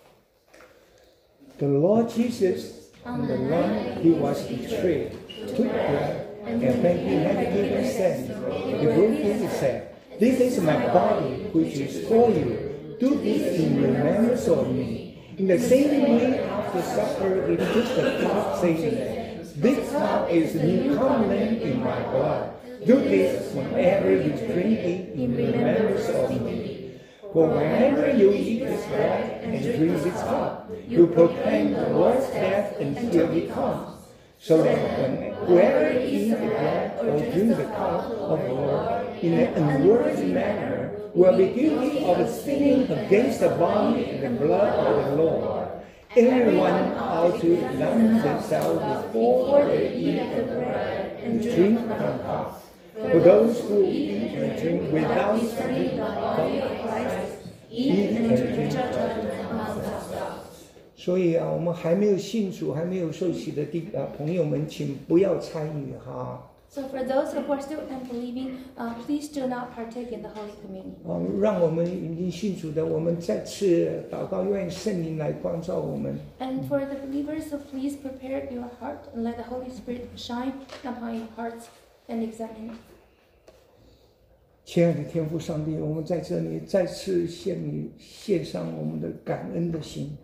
The Lord Jesus, on the night he was betrayed, took bread, and when he had given thanks, he broke it and said, "This is my body, which is for you. Do this in remembrance of me." In the same way, after supper, he took the cup, saying, "This cup is the new covenant in my blood. Do this whenever you drink it in remembrance of me. For whenever you eat this bread and drink this cup, you proclaim the Lord's death until he comes. So that whoever eats the bread or drinks the cup of the Lord in an unworthy manner will be guilty of sinning against the body and the blood of the Lord. Everyone ought to examine themselves before they eat the bread and drink the cup. For those who eat and drink without studying the body of Christ, eat and drink judgment among themselves." 所以我们还没有信主、还没有受洗的朋友们，请不要参与哈。 So for those who are still unbelieving, please do not partake in the Holy Communion. 让我们已经信主的，我们再次祷告，愿圣灵来光照我们。 And for the believers, so please prepare your heart and let the Holy Spirit shine upon your hearts and examine it. 亲爱的天父上帝，我们在这里再次献上我们的感恩的心。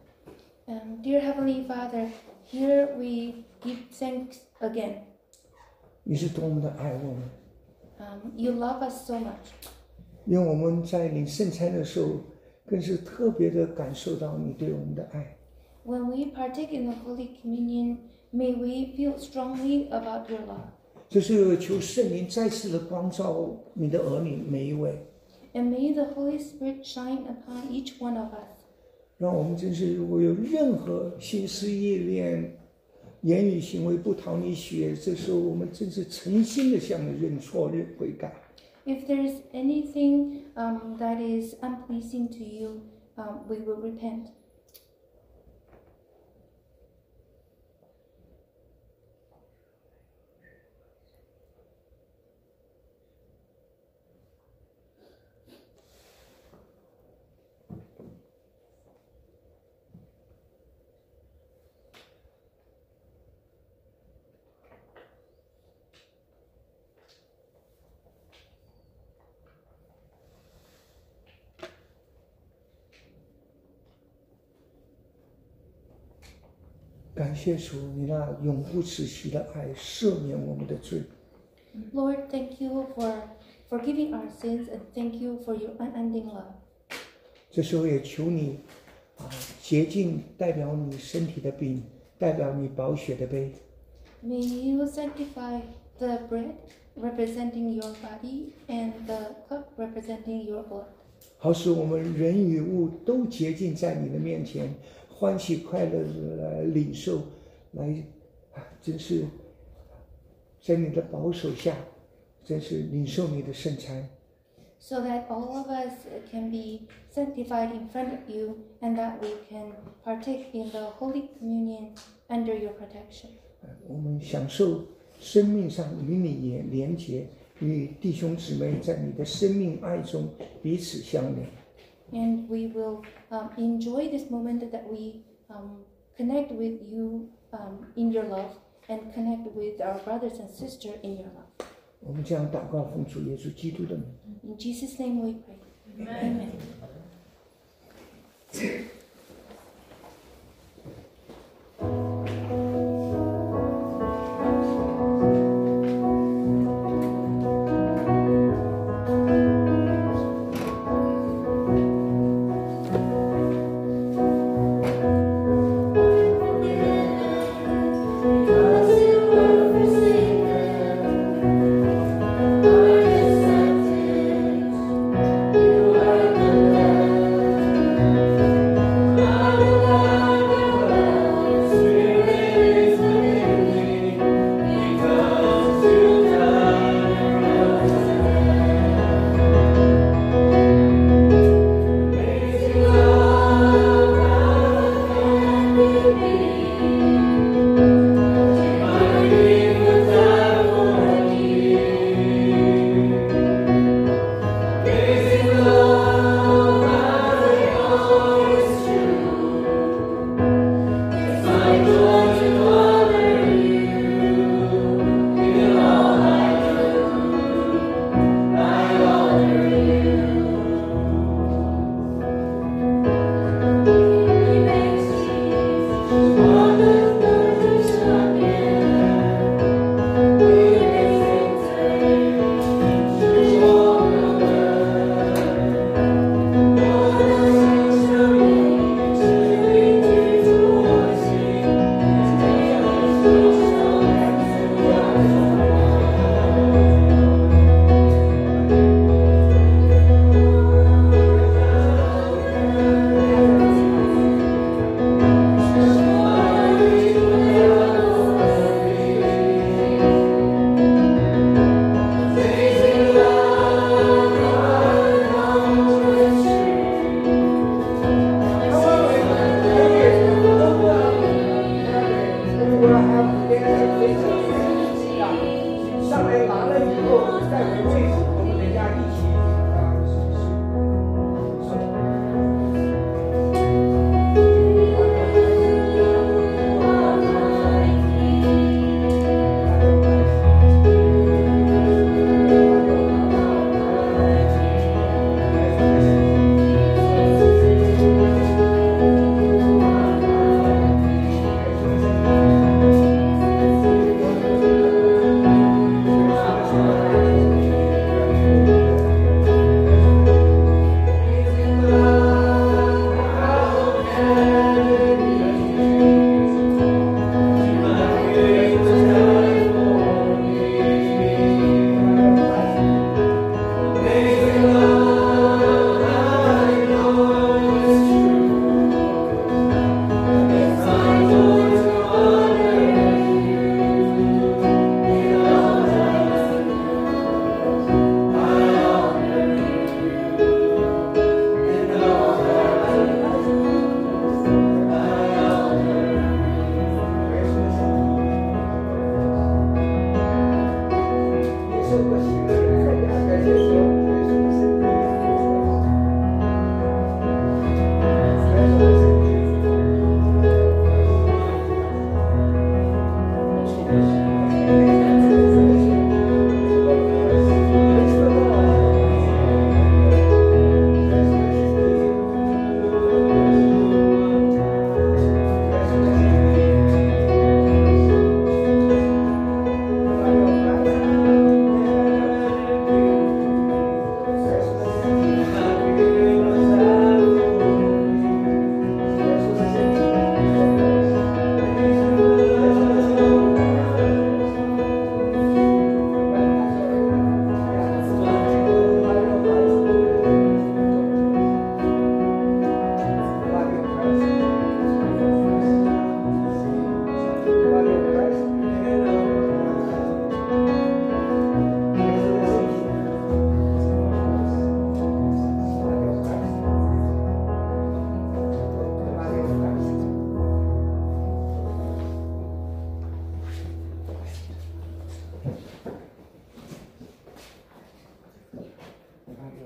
Dear Heavenly Father, here we give thanks again. 你是多么的爱我们。 You love us so much. 因为我们在领圣餐的时候，更是特别的感受到你对我们的爱。 When we partake in the Holy Communion, may we feel strongly about your love. 就是求圣灵再次的光照你的儿女每一位。 And may the Holy Spirit shine upon each one of us. 让我们真是如果有任何心思意念、言语行为不讨你喜悦，这时候我们真是诚心的向你认错、悔改。 If there is anything that is unpleasing to you, we will repent. 感谢主，你那永不止息的爱赦免我们的罪。 Lord, thank you for forgiving our sins and thank you for your unending love. 这时候也求你洁净代表你身体的饼，代表你宝血的杯。 May you sanctify the bread representing your body and the cup representing your blood. 好使我们人与物都洁净在你的面前，欢喜快乐来领受，来真是在你的保守下，真是领受你的圣餐。 So that all of us can be sanctified in front of you and that we can partake in the Holy Communion under your protection. 我们享受生命上与你也连结，与弟兄姊妹在你的生命爱中彼此相连。 And we will enjoy this moment that we connect with you in your love and connect with our brothers and sisters in your love. 我们这样祷告，奉主耶稣基督的名。 In Jesus' name we pray. Amen.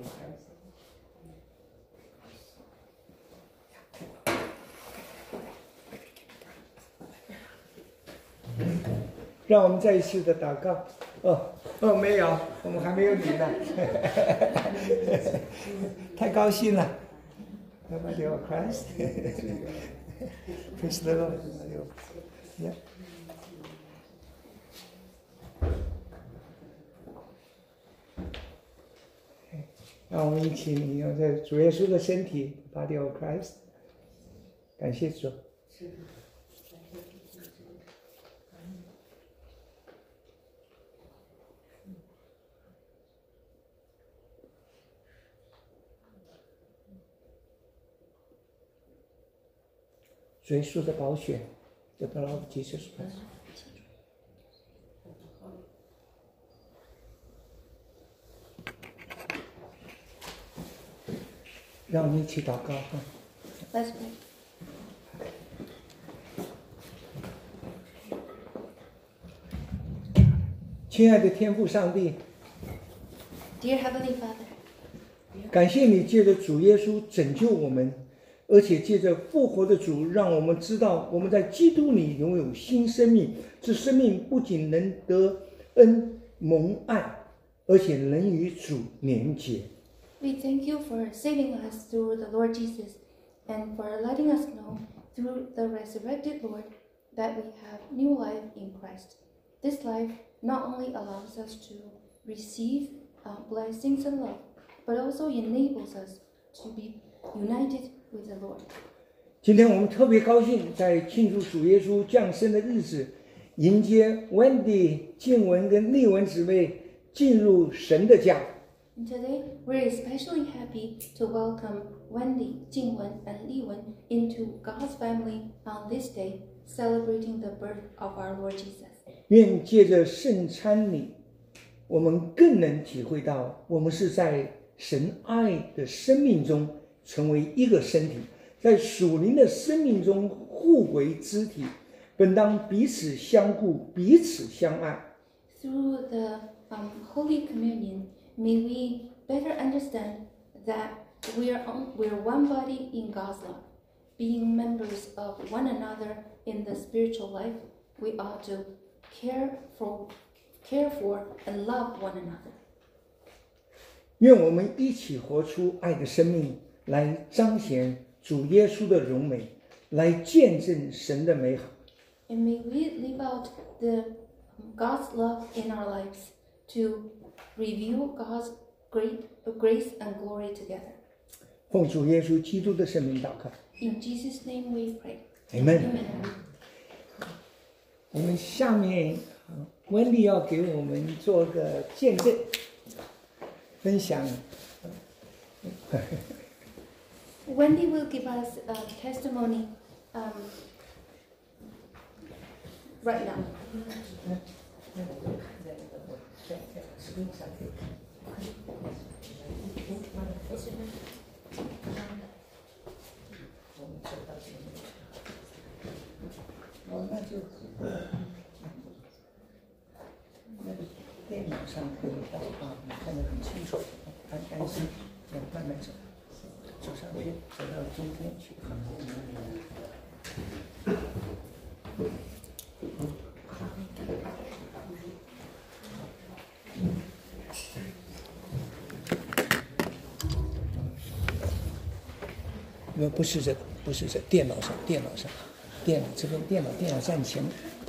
让我们再一次的祷告。没有，我们还没有你呢。太高兴了。Nobody will Christ. Praise the Lord. Yeah. 让我们一起领用这主耶稣的身体 ，Body of Christ。感谢主。主耶稣的宝血 ，The blood of Jesus Christ。让我们一起祷告哈。 Let's pray. 亲爱的天父上帝， Dear Heavenly Father, 感谢你借着主耶稣拯救我们，而且借着复活的主，让我们知道我们在基督里拥有新生命。这生命不仅能得恩蒙爱，而且能与主连结。 we thank you for saving us through the Lord Jesus and for letting us know through the resurrected Lord that we have new life in Christ. This life not only allows us to receive blessings and love, but also enables us to be united with the Lord. 今天我们特别高兴，在庆祝主耶稣降生的日子，迎接 Wendy、静文跟丽文姊妹进入神的家。 And today, we're especially happy to welcome Wendy, Jingwen, and Liwen into God's family on this day, celebrating the birth of our Lord Jesus. 愿借着圣餐礼，我们更能体会到，我们是在神爱的生命中成为一个身体，在属灵的生命中互为肢体，本当彼此相顾，彼此相爱。 Through the Holy Communion, may we better understand that we're one body in God's love. Being members of one another in the spiritual life, we ought to care for and love one another. 愿我们一起活出爱的生命，来彰显主耶稣的荣美，来见证神的美好。 And may we live out God's love in our lives to reveal God's grace and glory together. 奉主耶稣基督的圣名祷告。 In Jesus' name we pray. Amen. Amen. 我们下面温丽要给我们做个见证分享。 Wendy will give us a testimony right now. 那就那个电脑上可以到啊，你看得很清楚，安心，慢慢走，走上去，走到中间去。不是这个，不是这电脑上，电脑这边电脑站前。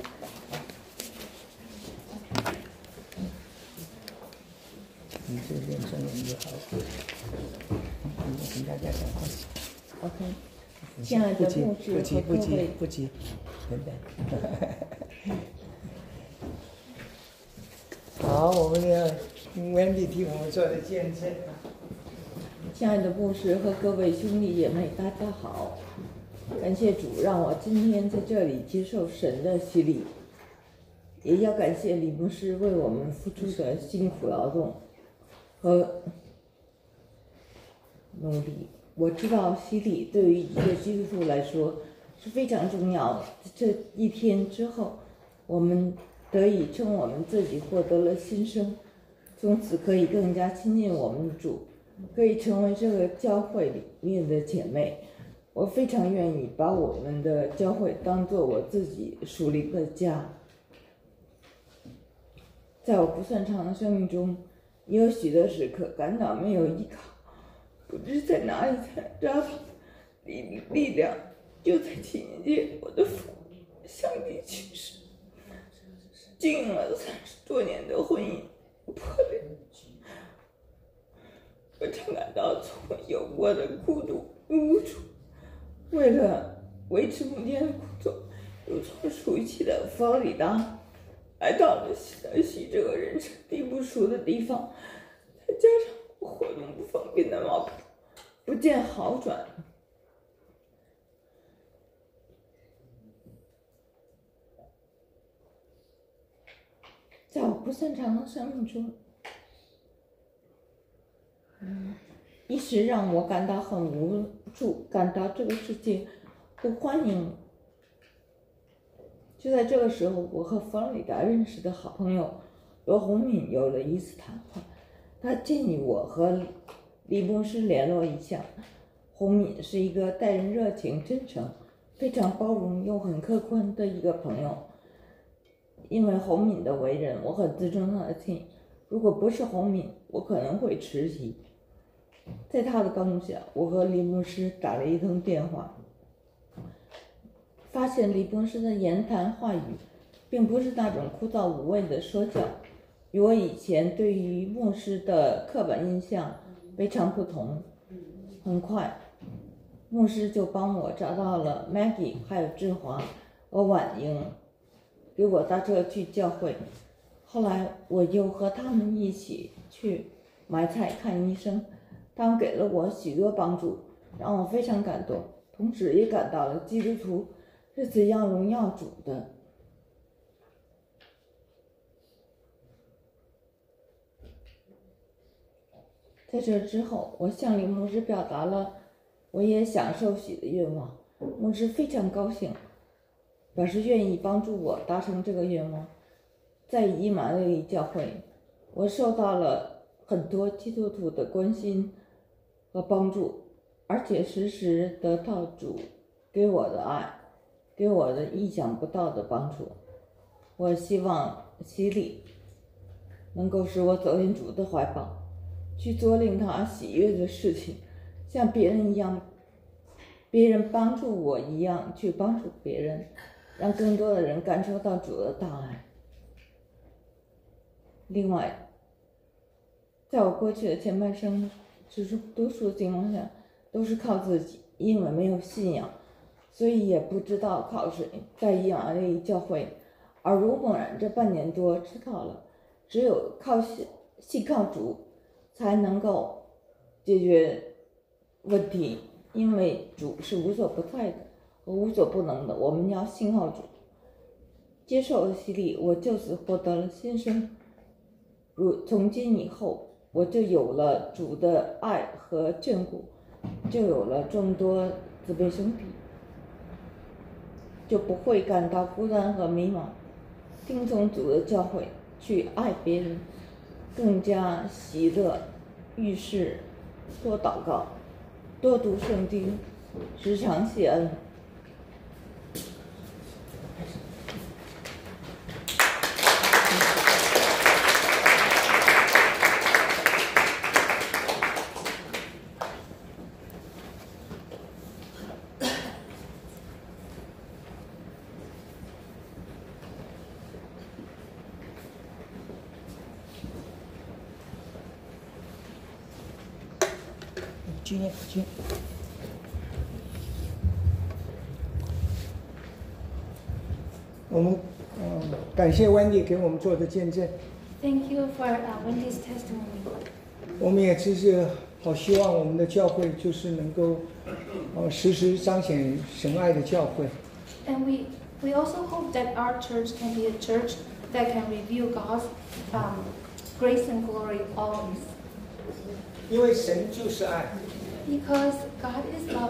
你这边中文就好，跟大家讲话。OK。 亲爱的牧师和各位， 不急，等等。好，我们的 Wendy 替我们做的见证。 亲爱的牧师和各位兄弟姐妹，大家好！感谢主让我今天在这里接受神的洗礼，也要感谢李牧师为我们付出的辛苦劳动和努力。我知道洗礼对于一个基督徒来说是非常重要的。这一天之后，我们得以称我们自己获得了新生，从此可以更加亲近我们的主。 可以成为这个教会里面的姐妹。我非常愿意把我们的教会当作我自己属灵的家。在我不算长的生命中，也有许多时刻感到没有依靠，不知在哪里才能找到力量。就在7年前，我的父相继去世，经营了30多年的婚姻破裂。我常感到从未有过的孤独与无助。为了维持目前的工作，又从暑期的佛罗里达来到了西南西这个人生地不熟的地方，再加上我活动不方便的毛病，不见好转。在我不算长的生命中，一时让我感到很无助，感到这个世界不欢迎我。就在这个时候，我和佛罗里达认识的好朋友罗红敏有了一次谈话，他建议我和李牧师联络一下。红敏是一个待人热情、真诚、非常包容又很客观的一个朋友。因为红敏的为人，我很尊重他的心。如果不是红敏，我可能会迟疑。在他的帮助下，我和李牧师打了一通电话，发现李牧师的言谈话语并不是那种枯燥无味的说教，与我以前对于牧师的刻板印象非常不同。很快，牧师就帮我找到了 Maggie 还有志华和婉英，给我搭车去教会。后来我又和他们一起去买菜看医生，他们给了我许多帮助，让我非常感动，同时也感到了基督徒是怎样荣耀主的。在这之后，我向李牧师表达了我也想受洗的愿望，牧师非常高兴，表示愿意帮助我达成这个愿望。在以马内利教会，我受到了很多基督徒的关心和帮助，而且时时得到主给我的爱，给我的意想不到的帮助。我希望洗礼能够使我走进主的怀抱，去做令他喜悦的事情，像别人一样，别人帮助我一样去帮助别人，让更多的人感受到主的大爱。另外，在我过去的前半生之中，多数情况下都是靠自己，因为没有信仰，所以也不知道靠谁。在以马内利教会耳濡目染这半年多，知道了只有信靠主才能够解决问题，因为主是无所不在的和无所不能的，我们要信靠主。接受了洗礼，我就此获得了新生。从今以后，我就有了主的爱和眷顾，就有了众多姊妹兄弟，就不会感到孤单和迷茫。听从主的教诲，去爱别人，更加喜乐。遇事多祷告，多读圣经，时常谢恩。 君，我们感谢 Wendy 给我们做的见证。 Thank you for Wendy's testimony. 我们也只是好希望我们的教会就是能够时时彰显神爱的教会。 And we also hope that our church can be a church that can reveal God's grace and glory always. 因为神就是爱。 Because God is love.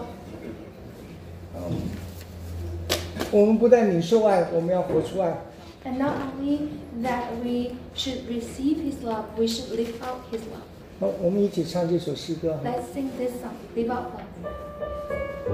我们不但领受爱，我们要活出爱。 And not only that we should receive His love, we should live out His love. 好，我们一起唱这首诗歌。 Let's sing this song, Live Out Loud.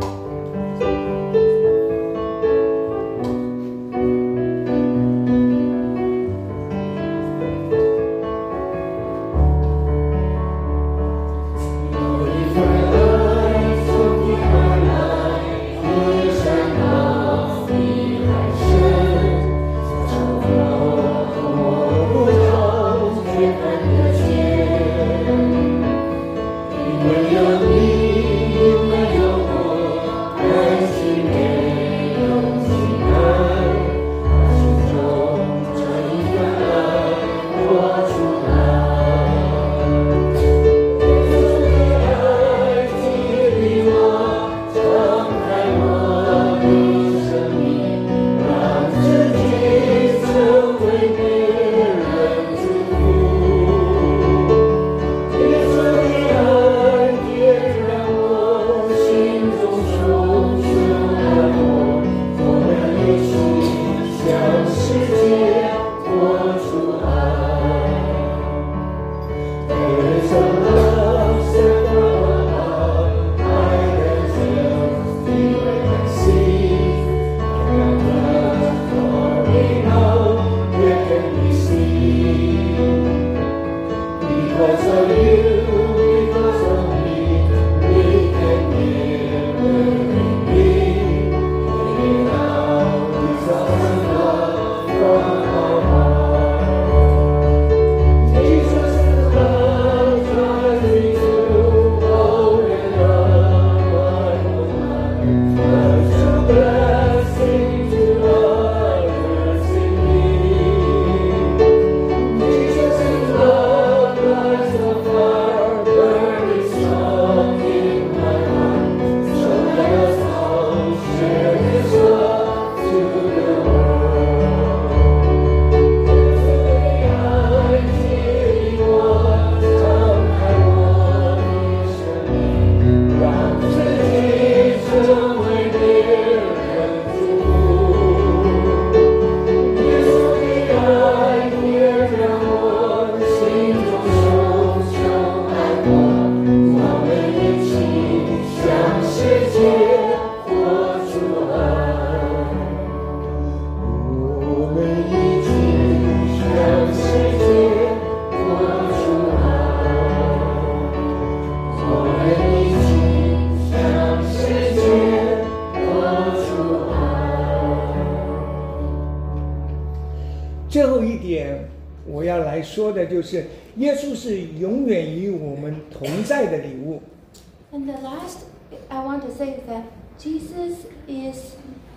我要来说的就是耶稣是永远与我们同在的礼物。 And the last I want to say is that Jesus is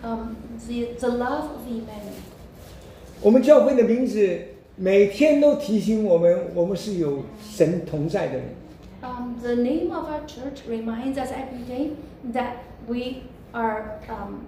the love of Emmanuel. 我们教会的名字每天都提醒我们，我们是有神同在的人。 The name of our church reminds us every day that we are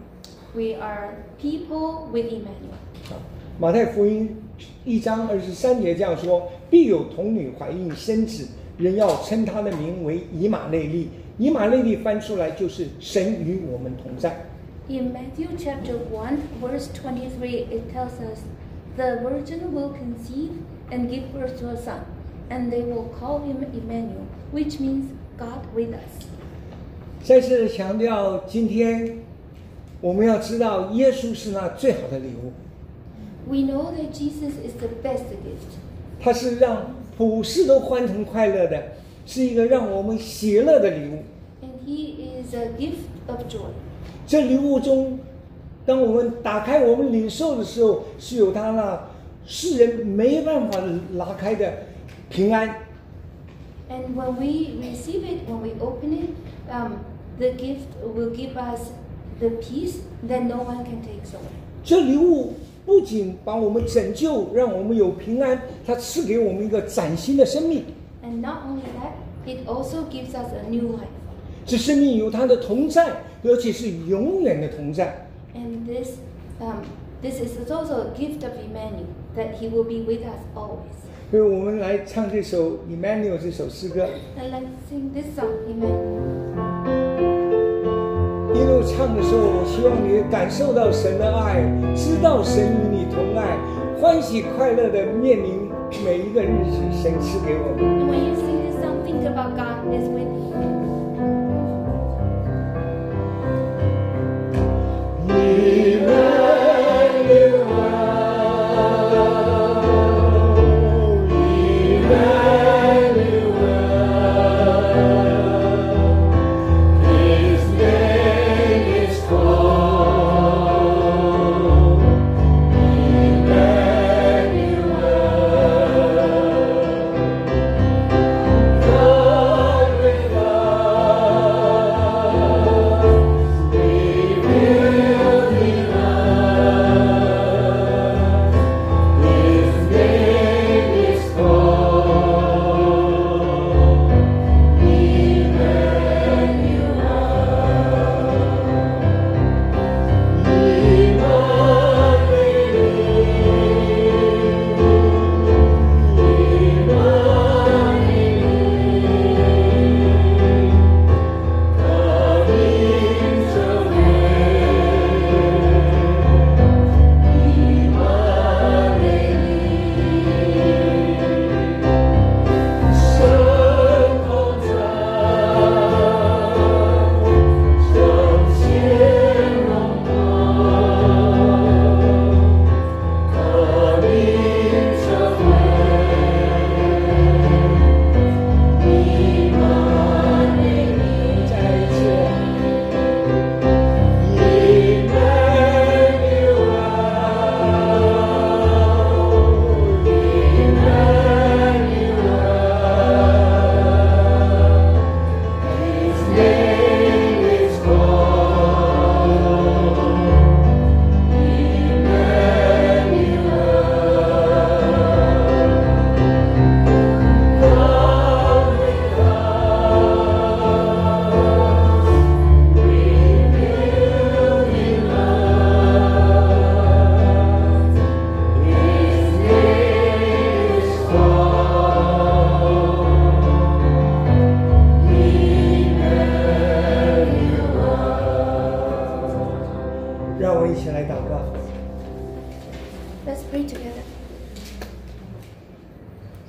people with Emmanuel. 马太福音1章23节这样说：必有童女怀孕生子，人要称他的名为以马内利。以马内利翻出来就是神与我们同在。 In Matthew chapter 1, verse 23, it tells us, the virgin will conceive and give birth to a son, and they will call him Emmanuel, which means God with us. 再次强调，今天我们要知道，耶稣是那最好的礼物。 We know that Jesus is the best gift. 他是让普世都欢腾快乐的，是一个让我们喜乐的礼物。 And he is a gift of joy. 这礼物中，当我们打开、我们领受的时候，是有他那世人没办法拿开的平安。 And when we receive it, when we open it, the gift will give us the peace that no one can take away. 这礼物不仅把我们拯救，让我们有平安，它赐给我们一个崭新的生命。 And not only that, it also gives us a new life. 这生命有他的同在，而且是永远的同在。 And this is also a gift of Emmanuel, that he will be with us always. 所以我们来唱这首《Emmanuel》这首诗歌。 And let's sing this song, Emmanuel. 一路唱的时候，我希望你感受到神的爱，知道神与你同爱，欢喜快乐的面临每一个日子，神赐给我们。 And when you sing this song,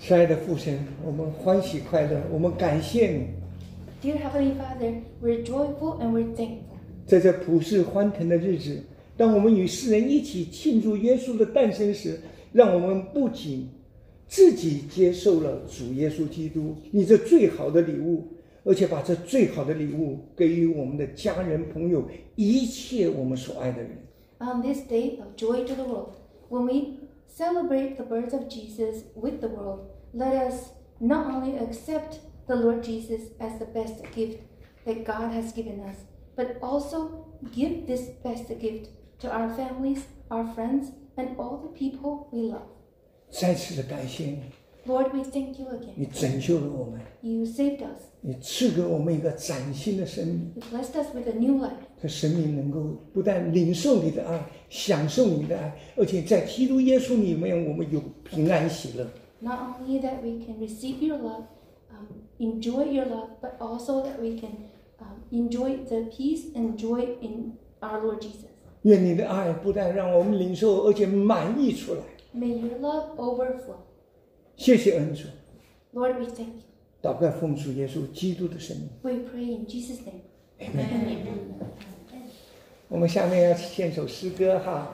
亲爱的父神，我们欢喜快乐，我们感谢你， Dear Heavenly Father, we're joyful and we're thankful. 在这普世欢腾的日子，当我们与世人一起庆祝耶稣的诞生时，让我们不仅自己接受了主耶稣基督，你这最好的礼物，而且把这最好的礼物给予我们的家人、朋友，一切我们所爱的人。 On this day of joy to the world, when we celebrate the birth of Jesus with the world, let us not only accept the Lord Jesus as the best gift that God has given us, but also give this best gift to our families, our friends, and all the people we love. 再次的感谢你， Lord, we thank you 你 again. 拯救了我们， You saved us. 你赐给我们一个崭新的生命。 You blessed us with a new life. 这生命能够不但领受你的爱，享受你的爱，而且在基督耶稣里面，我们有平安喜乐。 Not only that we can receive your love, enjoy your love, but also that we can enjoy the peace and joy in our Lord Jesus. 愿你的爱不但让我们领受，而且满溢出来。 May your love overflow. 谢谢恩主， Lord, we thank you. 祷告奉主耶稣基督的圣名。 We pray in Jesus' name. Amen 我们下面要献首诗歌哈。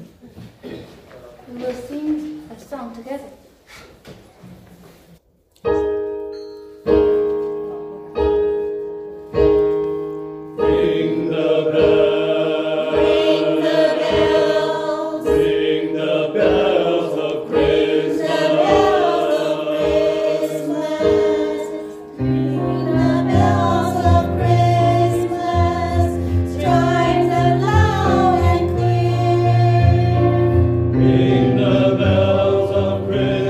We will sing a song together. Ring the bell, ring the bells, ring the bells of Christmas. Ring the bells of Christmas, strike them loud and clear. Ring the bells of Christmas.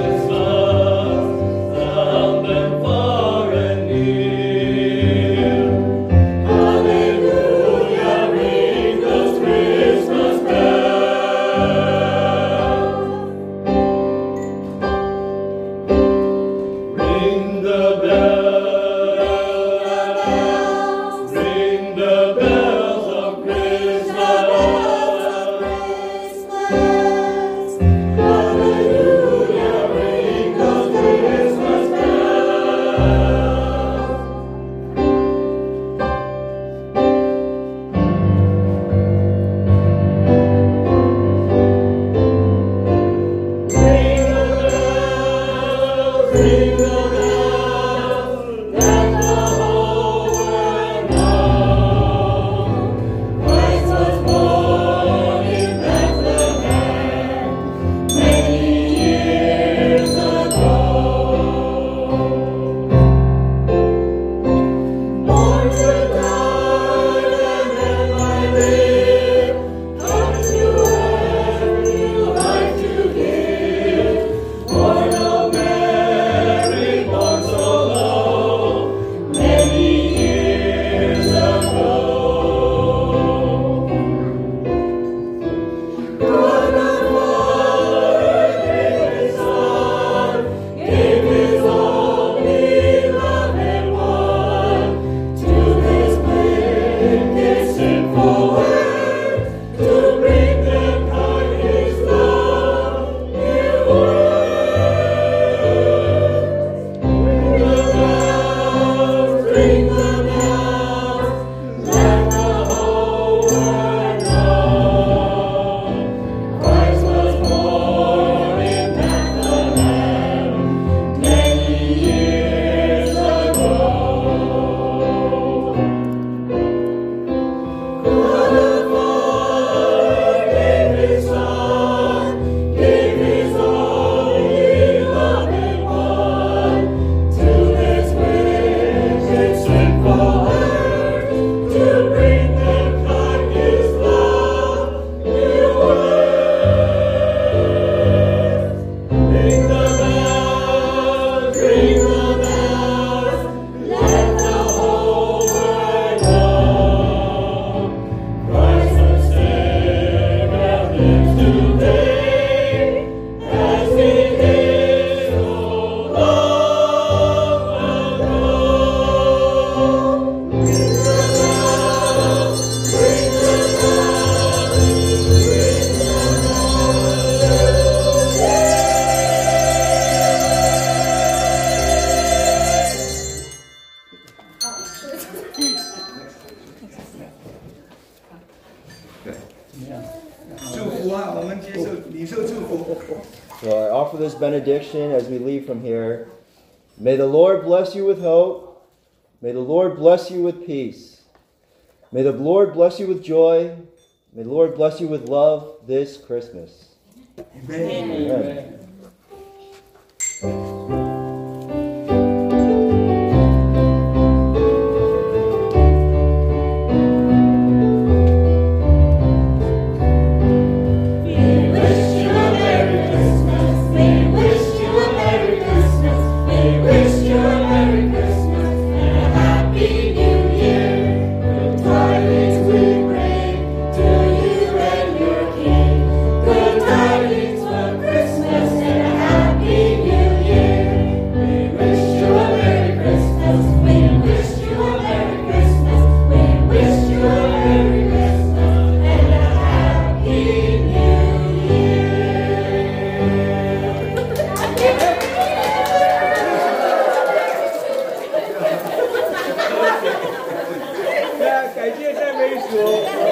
对，怎么样？祝福啊，我们接受领受祝福。 So I offer this benediction as we leave from here. May the Lord bless you with hope. May the Lord bless you with peace. May the Lord bless you with joy. May the Lord bless you with love this Christmas. Amen. Amen. We wish you a Merry Christmas. We wish you a Merry Christmas. We wish you a Merry Christmas and a Happy New Year. Good tidings we bring to you and your King. Good tidings for Christmas and a Happy New Year. We wish you a Merry Christmas. We wish you a Merry Christmas. We wish you a Merry Christmas and a Happy New Year. 感谢赞美主。